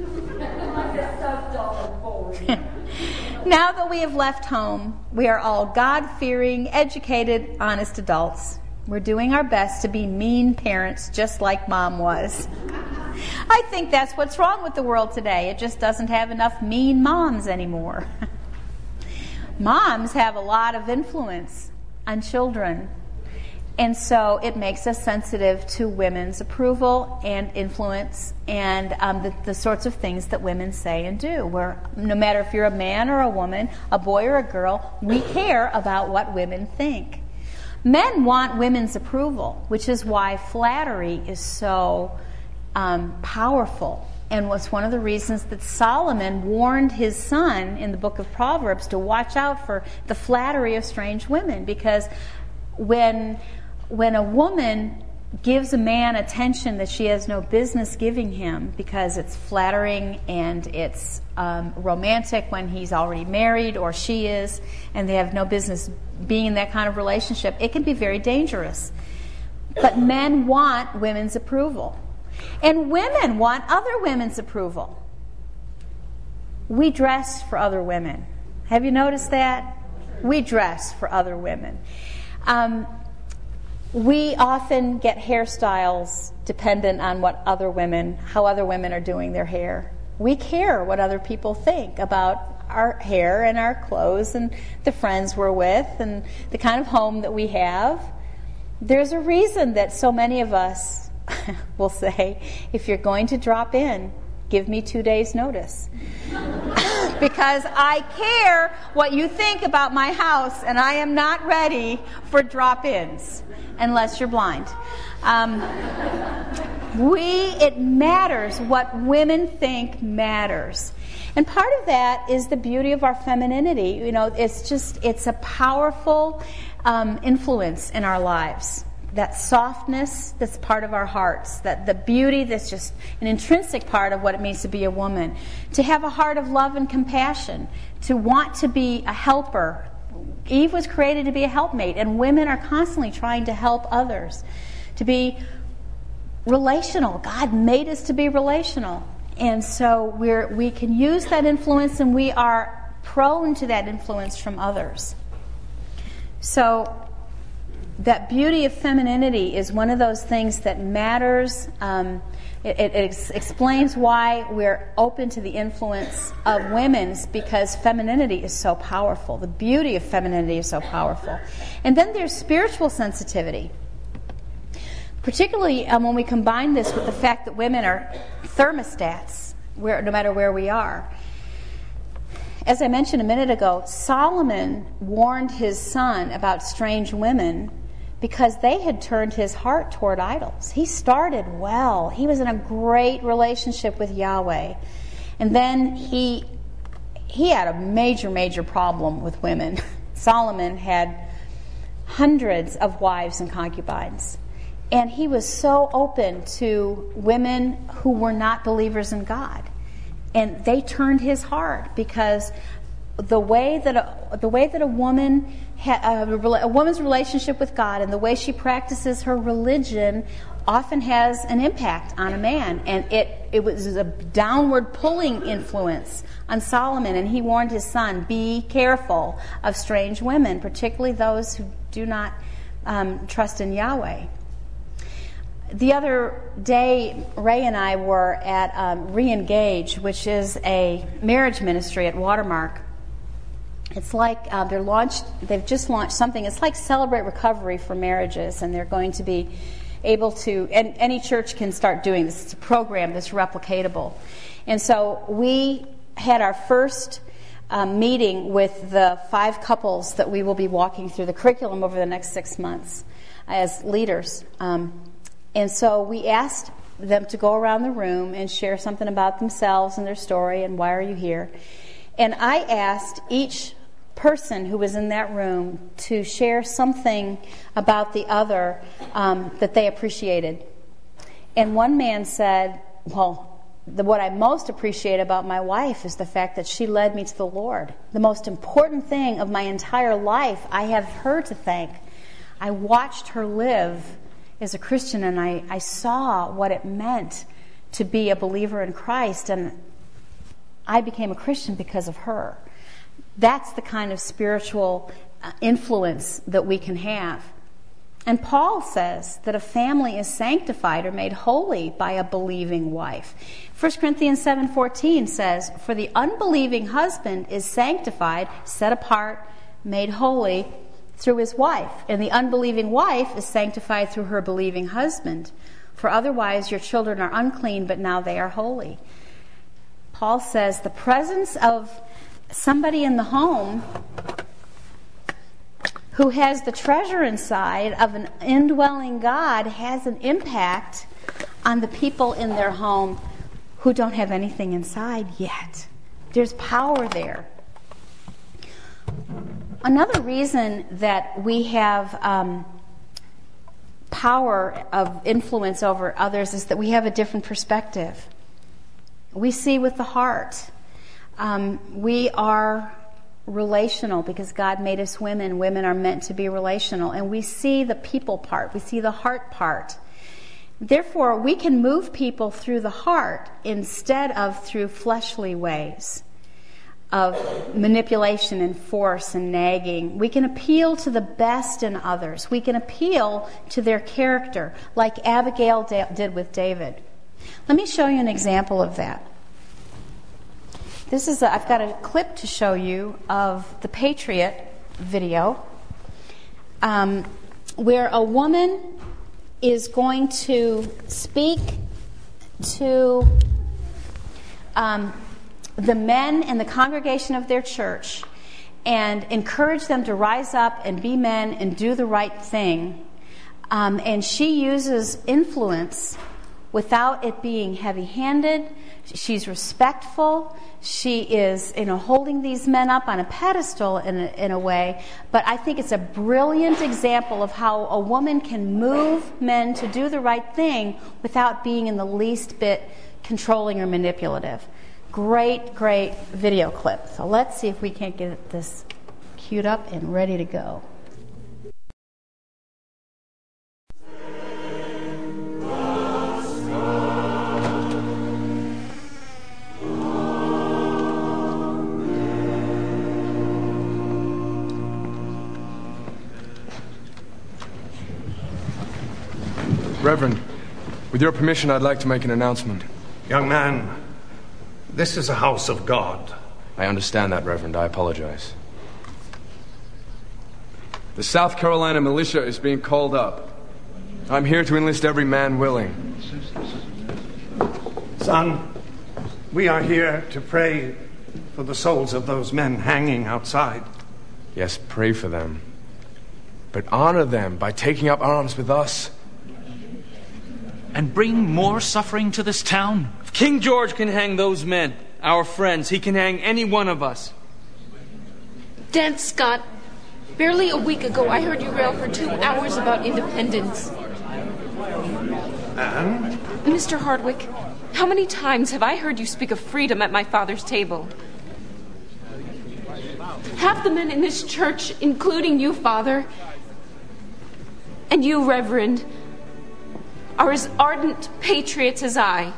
Now that we have left home, we are all God-fearing, educated, honest adults. We're doing our best to be mean parents just like Mom was. I think that's what's wrong with the world today. It just doesn't have enough mean moms anymore. Moms have a lot of influence on children. And so it makes us sensitive to women's approval and influence and um, the, the sorts of things that women say and do. Where no matter if you're a man or a woman, a boy or a girl, we care about what women think. Men want women's approval, which is why flattery is so um, powerful. And was one of the reasons that Solomon warned his son in the book of Proverbs to watch out for the flattery of strange women. Because when when a woman gives a man attention that she has no business giving him because it's flattering and it's um, romantic when he's already married or she is, and they have no business being in that kind of relationship, it can be very dangerous. But men want women's approval. And women want other women's approval. We dress for other women. Have you noticed that? We dress for other women. Um, we often get hairstyles dependent on what other women, how other women are doing their hair. We care what other people think about our hair and our clothes and the friends we're with and the kind of home that we have. There's a reason that so many of us will say, if you're going to drop in, give me two days' notice. Because I care what you think about my house, and I am not ready for drop-ins, unless you're blind. Um, we, it matters. What women think matters. And part of that is the beauty of our femininity. You know, it's just, it's a powerful um, influence in our lives. That softness that's part of our hearts, that the beauty that's just an intrinsic part of what it means to be a woman, to have a heart of love and compassion, to want to be a helper. Eve was created to be a helpmate, and women are constantly trying to help others, to be relational. God made us to be relational, and so we're we can use that influence, and we are prone to that influence from others. So that beauty of femininity is one of those things that matters. Um, it, it ex- explains why we're open to the influence of women's, because femininity is so powerful. The beauty of femininity is so powerful. And then there's spiritual sensitivity. Particularly um, when we combine this with the fact that women are thermostats, where, no matter where we are. As I mentioned a minute ago, Solomon warned his son about strange women because they had turned his heart toward idols. He started well. He was in a great relationship with Yahweh. And then he he had a major, major problem with women. Solomon had hundreds of wives and concubines. And he was so open to women who were not believers in God. And they turned his heart because the way that a, the way that a woman ha, a, a woman's relationship with God and the way she practices her religion often has an impact on a man, and it it was a downward pulling influence on Solomon. And he warned his son, be careful of strange women, particularly those who do not um, trust in Yahweh. The other day, Ray and I were at um, Re-Engage, which is a marriage ministry at Watermark. It's like uh, they're launched. They've just launched something. It's like Celebrate Recovery for marriages, and they're going to be able to. And any church can start doing this. It's a program that's replicatable. And so we had our first um, meeting with the five couples that we will be walking through the curriculum over the next six months as leaders. Um, and so we asked them to go around the room and share something about themselves and their story and why are you here. And I asked each person who was in that room to share something about the other um, that they appreciated. And one man said, well, the, what I most appreciate about my wife is the fact that she led me to the Lord. The most important thing of my entire life, I have her to thank. I watched her live as a Christian, and I, I saw what it meant to be a believer in Christ, and I became a Christian because of her. That's the kind of spiritual influence that we can have. And Paul says that a family is sanctified or made holy by a believing wife. First Corinthians seven fourteen says, "For the unbelieving husband is sanctified, set apart, made holy through his wife. And the unbelieving wife is sanctified through her believing husband. For otherwise your children are unclean, but now they are holy." Paul says the presence of somebody in the home who has the treasure inside of an indwelling God has an impact on the people in their home who don't have anything inside yet. There's power there. Another reason that we have um, power of influence over others is that we have a different perspective. We see with the heart. Um, we are relational because God made us women. Women are meant to be relational. And we see the people part. We see the heart part. Therefore, we can move people through the heart instead of through fleshly ways of manipulation and force and nagging. We can appeal to the best in others. We can appeal to their character, like Abigail did with David. Let me show you an example of that. This is a, I've got a clip to show you of the Patriot video, um, where a woman is going to speak to um, the men in the congregation of their church and encourage them to rise up and be men and do the right thing. Um, and she uses influence without it being heavy-handed. She's respectful. She is, you know, holding these men up on a pedestal in a, in a way. But I think it's a brilliant example of how a woman can move men to do the right thing without being in the least bit controlling or manipulative. Great, great video clip. So let's see if we can't get this queued up and ready to go. Reverend, with your permission, I'd like to make an announcement. Young man, this is a house of God. I understand that, Reverend. I apologize. The South Carolina militia is being called up. I'm here to enlist every man willing. Son, we are here to pray for the souls of those men hanging outside. Yes, pray for them. But honor them by taking up arms with us. And bring more suffering to this town? If King George can hang those men, our friends, he can hang any one of us. Dan Scott, barely a week ago I heard you rail for two hours about independence. And? Mister Hardwick, how many times have I heard you speak of freedom at my father's table? Half the men in this church, including you, Father, and you, Reverend, are as ardent patriots as I.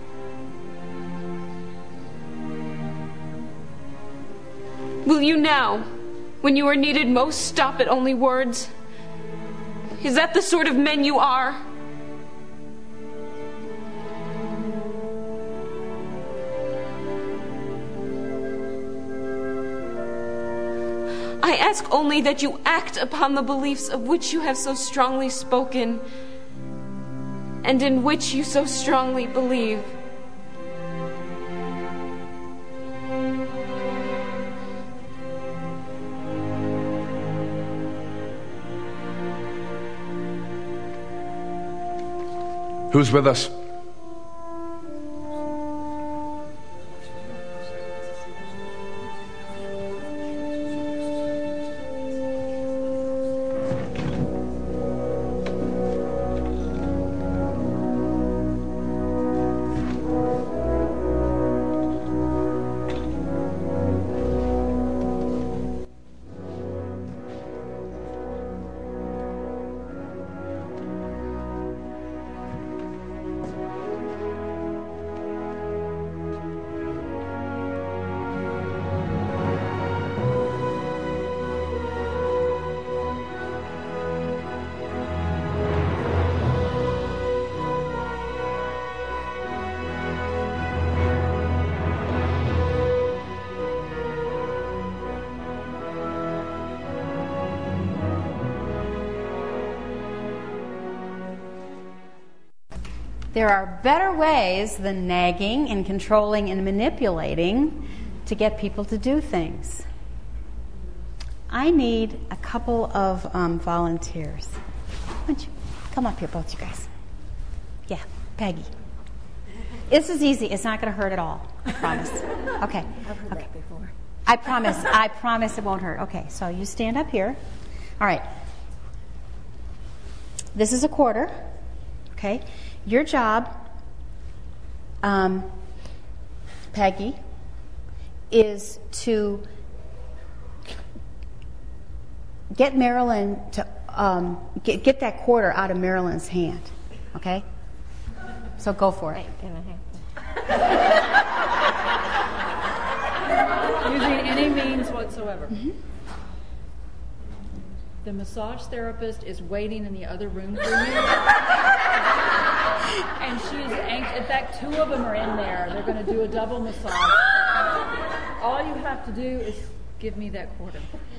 Will you now, when you are needed most, stop at only words? Is that the sort of men you are? I ask only that you act upon the beliefs of which you have so strongly spoken, and in which you so strongly believe. Who's with us? There are better ways than nagging and controlling and manipulating to get people to do things. I need a couple of um, volunteers. Why don't you come up here, both you guys? Yeah, Peggy. This is easy. It's not going to hurt at all. I promise. Okay. I've heard okay. that before. I promise. I promise it won't hurt. Okay, so you stand up here. All right. This is a quarter. Okay. Your job, um, Peggy, is to get Marilyn to um, get, get that quarter out of Marilyn's hand. Okay? So go for it. Using any means whatsoever. Mm-hmm. The massage therapist is waiting in the other room for you. And she's anxious. In fact, two of them are in there. They're going to do a double massage. All you have to do is give me that quarter.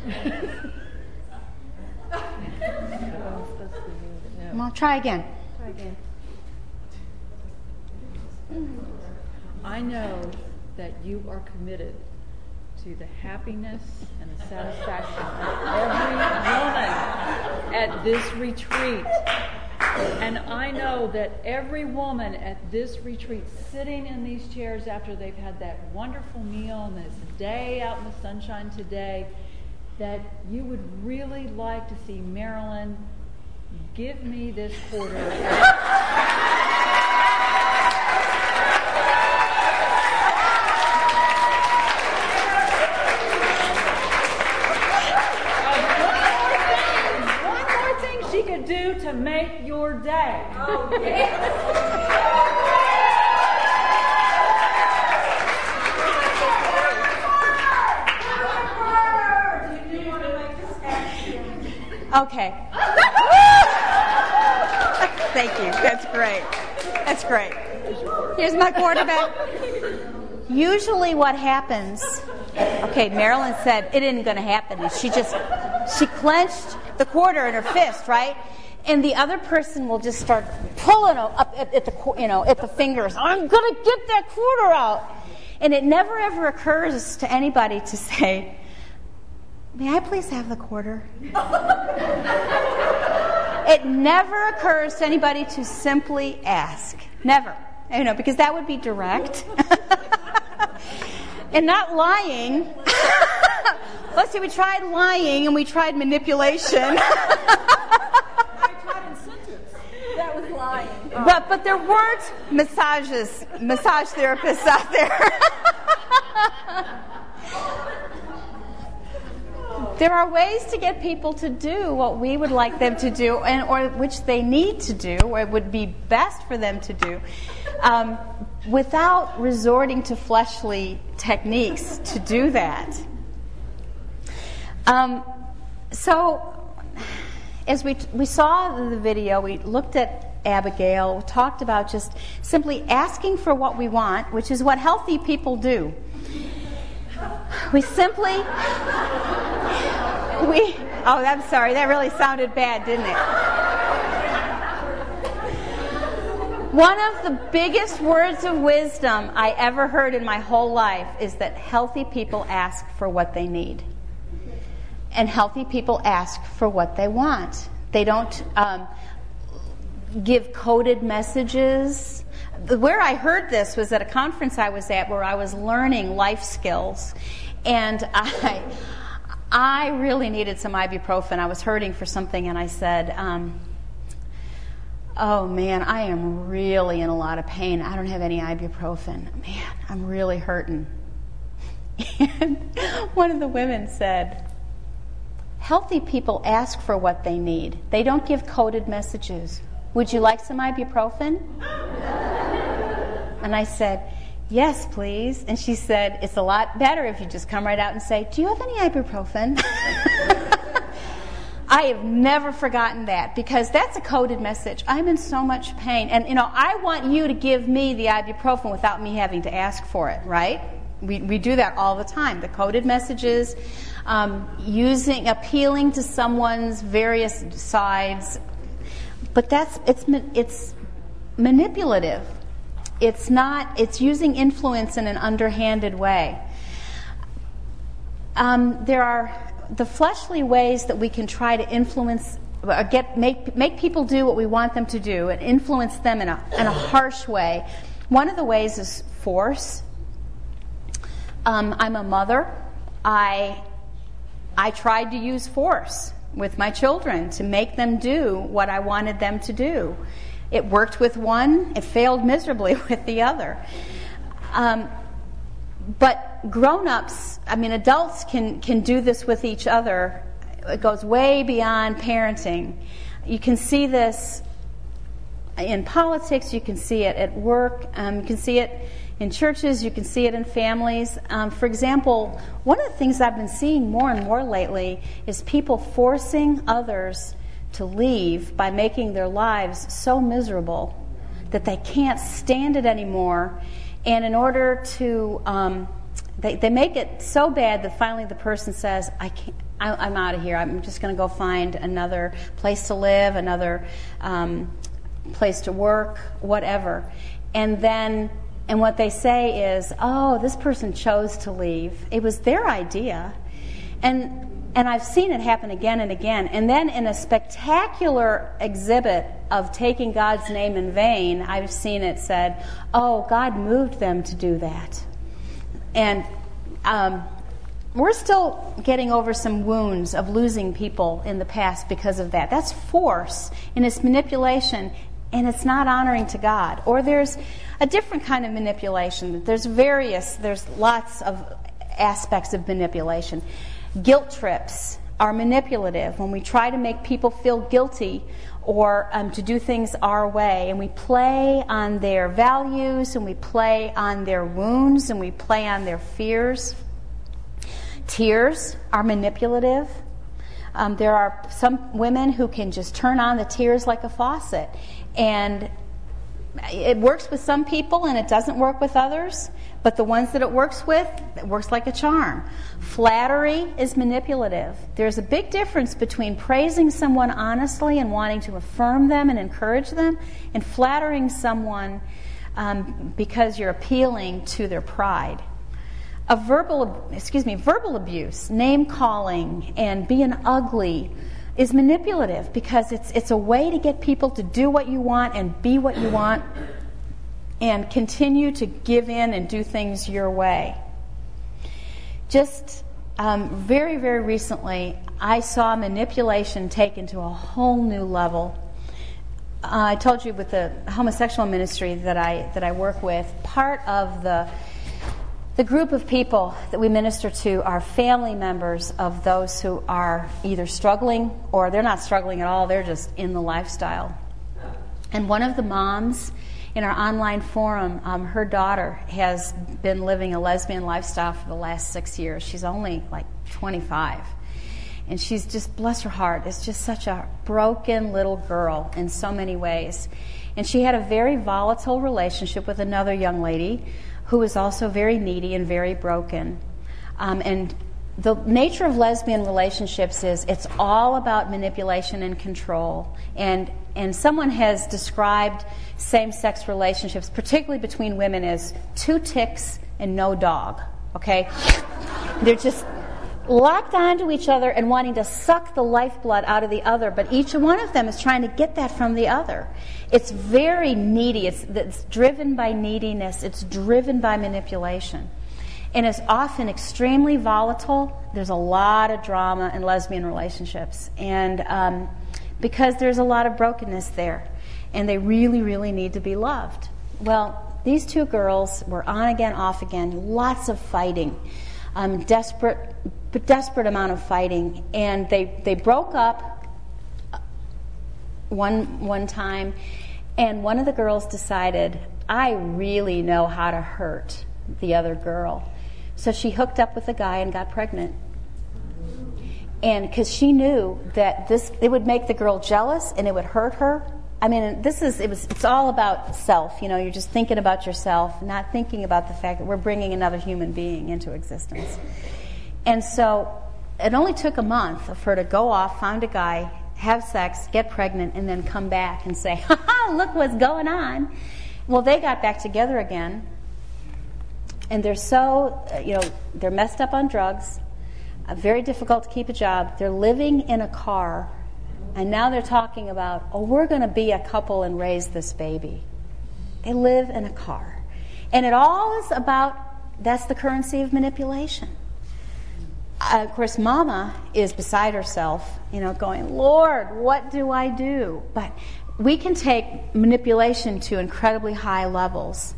Come on, try again. Try again. I know that you are committed to the happiness and the satisfaction of every woman at this retreat. And I know that every woman at this retreat, sitting in these chairs after they've had that wonderful meal and this day out in the sunshine today, that you would really like to see Marilyn give me this quarter. She could do to make your day. Oh, yes. Okay. Thank you. That's great. That's great. Here's my quarterback. Usually what happens, okay, Marilyn said it isn't going to happen. And she just, she clenched the quarter in her fist, right? And the other person will just start pulling up at, at the, you know, at the fingers. I'm going to get that quarter out. And it never ever occurs to anybody to say, may I please have the quarter? It never occurs to anybody to simply ask. Never. You know, because that would be direct. And not lying. Let's see, we tried lying and we tried manipulation. I tried incentives. That was lying. But but there weren't massages, massage therapists out there. There are ways to get people to do what we would like them to do, and or which they need to do, or it would be best for them to do, um, without resorting to fleshly techniques to do that. Um, so, as we we saw the video, we looked at Abigail, we talked about just simply asking for what we want, which is what healthy people do. We simply, we, oh, I'm sorry, that really sounded bad, didn't it? One of the biggest words of wisdom I ever heard in my whole life is that healthy people ask for what they need. And healthy people ask for what they want. They don't, um, give coded messages. Where I heard this was at a conference I was at where I was learning life skills. And I I really needed some ibuprofen. I was hurting for something, and I said, um, oh, man, I am really in a lot of pain. I don't have any ibuprofen. Man, I'm really hurting. And one of the women said, healthy people ask for what they need. They don't give coded messages. Would you like some ibuprofen? And I said, yes, please. And she said, it's a lot better if you just come right out and say, do you have any ibuprofen? I have never forgotten that, because that's a coded message. I'm in so much pain. And, you know, I want you to give me the ibuprofen without me having to ask for it, right? We we do that all the time. The coded messages, um, using, appealing to someone's various sides. But that's, it's it's manipulative. It's not, it's using influence in an underhanded way. Um, there are the fleshly ways that we can try to influence, or get make make people do what we want them to do, and influence them in a in a harsh way. One of the ways is force. Um, I'm a mother. I I tried to use force with my children to make them do what I wanted them to do. It worked with one. It failed miserably with the other. Um, but grown-ups, I mean, adults can, can do this with each other. It goes way beyond parenting. You can see this in politics. You can see it at work. Um, you can see it in churches. You can see it in families. Um, for example, one of the things I've been seeing more and more lately is people forcing others to leave by making their lives so miserable that they can't stand it anymore. And in order to, um, they, they make it so bad that finally the person says, I can't, I, I'm out of here. I'm just going to go find another place to live, another um, place to work, whatever. And then, and what they say is, oh, this person chose to leave. It was their idea. And And I've seen it happen again and again. And then in a spectacular exhibit of taking God's name in vain, I've seen it said, oh, God moved them to do that. And um, we're still getting over some wounds of losing people in the past because of that. That's force, and it's manipulation, and it's not honoring to God. Or there's a different kind of manipulation. There's various, there's lots of aspects of manipulation. Guilt trips are manipulative when we try to make people feel guilty or um, to do things our way, and we play on their values, and we play on their wounds, and we play on their fears. Tears are manipulative. Um, there are some women who can just turn on the tears like a faucet, and it works with some people and it doesn't work with others. But the ones that it works with, it works like a charm. Flattery is manipulative. There's a big difference between praising someone honestly and wanting to affirm them and encourage them, and flattering someone um, because you're appealing to their pride. A verbal, excuse me, verbal abuse, name calling, and being ugly is manipulative because it's it's a way to get people to do what you want and be what you want, and continue to give in and do things your way. Just um, very, very recently, I saw manipulation taken to a whole new level. Uh, I told you with the homosexual ministry that I that I work with, part of the the group of people that we minister to are family members of those who are either struggling or they're not struggling at all, they're just in the lifestyle. And one of the moms in our online forum, um, her daughter has been living a lesbian lifestyle for the last six years. She's only like twenty-five. And she's just, bless her heart, is just such a broken little girl in so many ways. And she had a very volatile relationship with another young lady who was also very needy and very broken. Um, and the nature of lesbian relationships is it's all about manipulation and control. And and someone has described same-sex relationships, particularly between women, as two ticks and no dog. Okay? They're just locked onto each other and wanting to suck the lifeblood out of the other, but each one of them is trying to get that from the other. It's very needy. It's, it's driven by neediness. It's driven by manipulation. And it's often extremely volatile. There's a lot of drama in lesbian relationships. And um, because there's a lot of brokenness there. And they really, really need to be loved. Well, these two girls were on again, off again, lots of fighting. Um, desperate, desperate amount of fighting, and they, they broke up one one time, and one of the girls decided, I really know how to hurt the other girl, so she hooked up with a guy and got pregnant, and because she knew that this it would make the girl jealous and it would hurt her. I mean, this is it was. It's all about self. You know, you're just thinking about yourself, not thinking about the fact that we're bringing another human being into existence. And so, it only took a month of her to go off, find a guy, have sex, get pregnant, and then come back and say, "Ha ha! Look what's going on." Well, they got back together again, and they're so, you know, they're messed up on drugs. Uh, very difficult to keep a job. They're living in a car. And now they're talking about, oh, we're going to be a couple and raise this baby. They live in a car. And it all is about, that's the currency of manipulation. Uh, of course, Mama is beside herself, you know, going, Lord, what do I do? But we can take manipulation to incredibly high levels.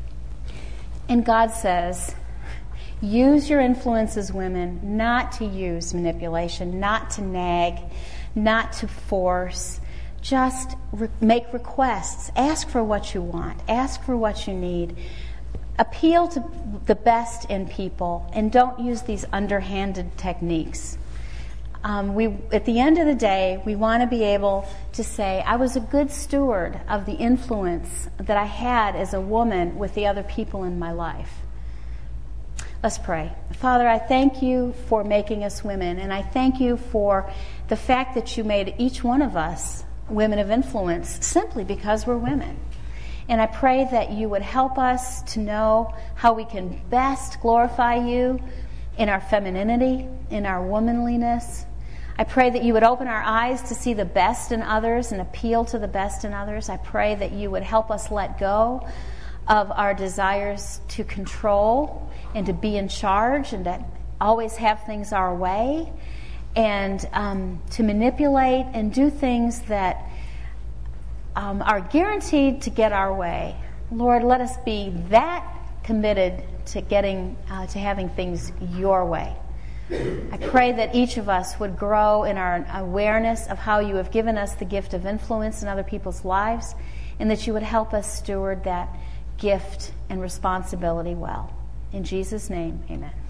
And God says, use your influence as women not to use manipulation, not to nag, not to force. Just re- make requests. Ask for what you want. Ask for what you need. Appeal to the best in people, and don't use these underhanded techniques. Um, we, at the end of the day, we want to be able to say, I was a good steward of the influence that I had as a woman with the other people in my life. Let's pray. Father, I thank you for making us women, and I thank you for the fact that you made each one of us women of influence simply because we're women. And I pray that you would help us to know how we can best glorify you in our femininity, in our womanliness. I pray that you would open our eyes to see the best in others and appeal to the best in others. I pray that you would help us let go of our desires to control and to be in charge and to always have things our way, and um, to manipulate and do things that um, are guaranteed to get our way. Lord, let us be that committed to getting uh, to having things your way. I pray that each of us would grow in our awareness of how you have given us the gift of influence in other people's lives, and that you would help us steward that gift and responsibility well. In Jesus' name, amen.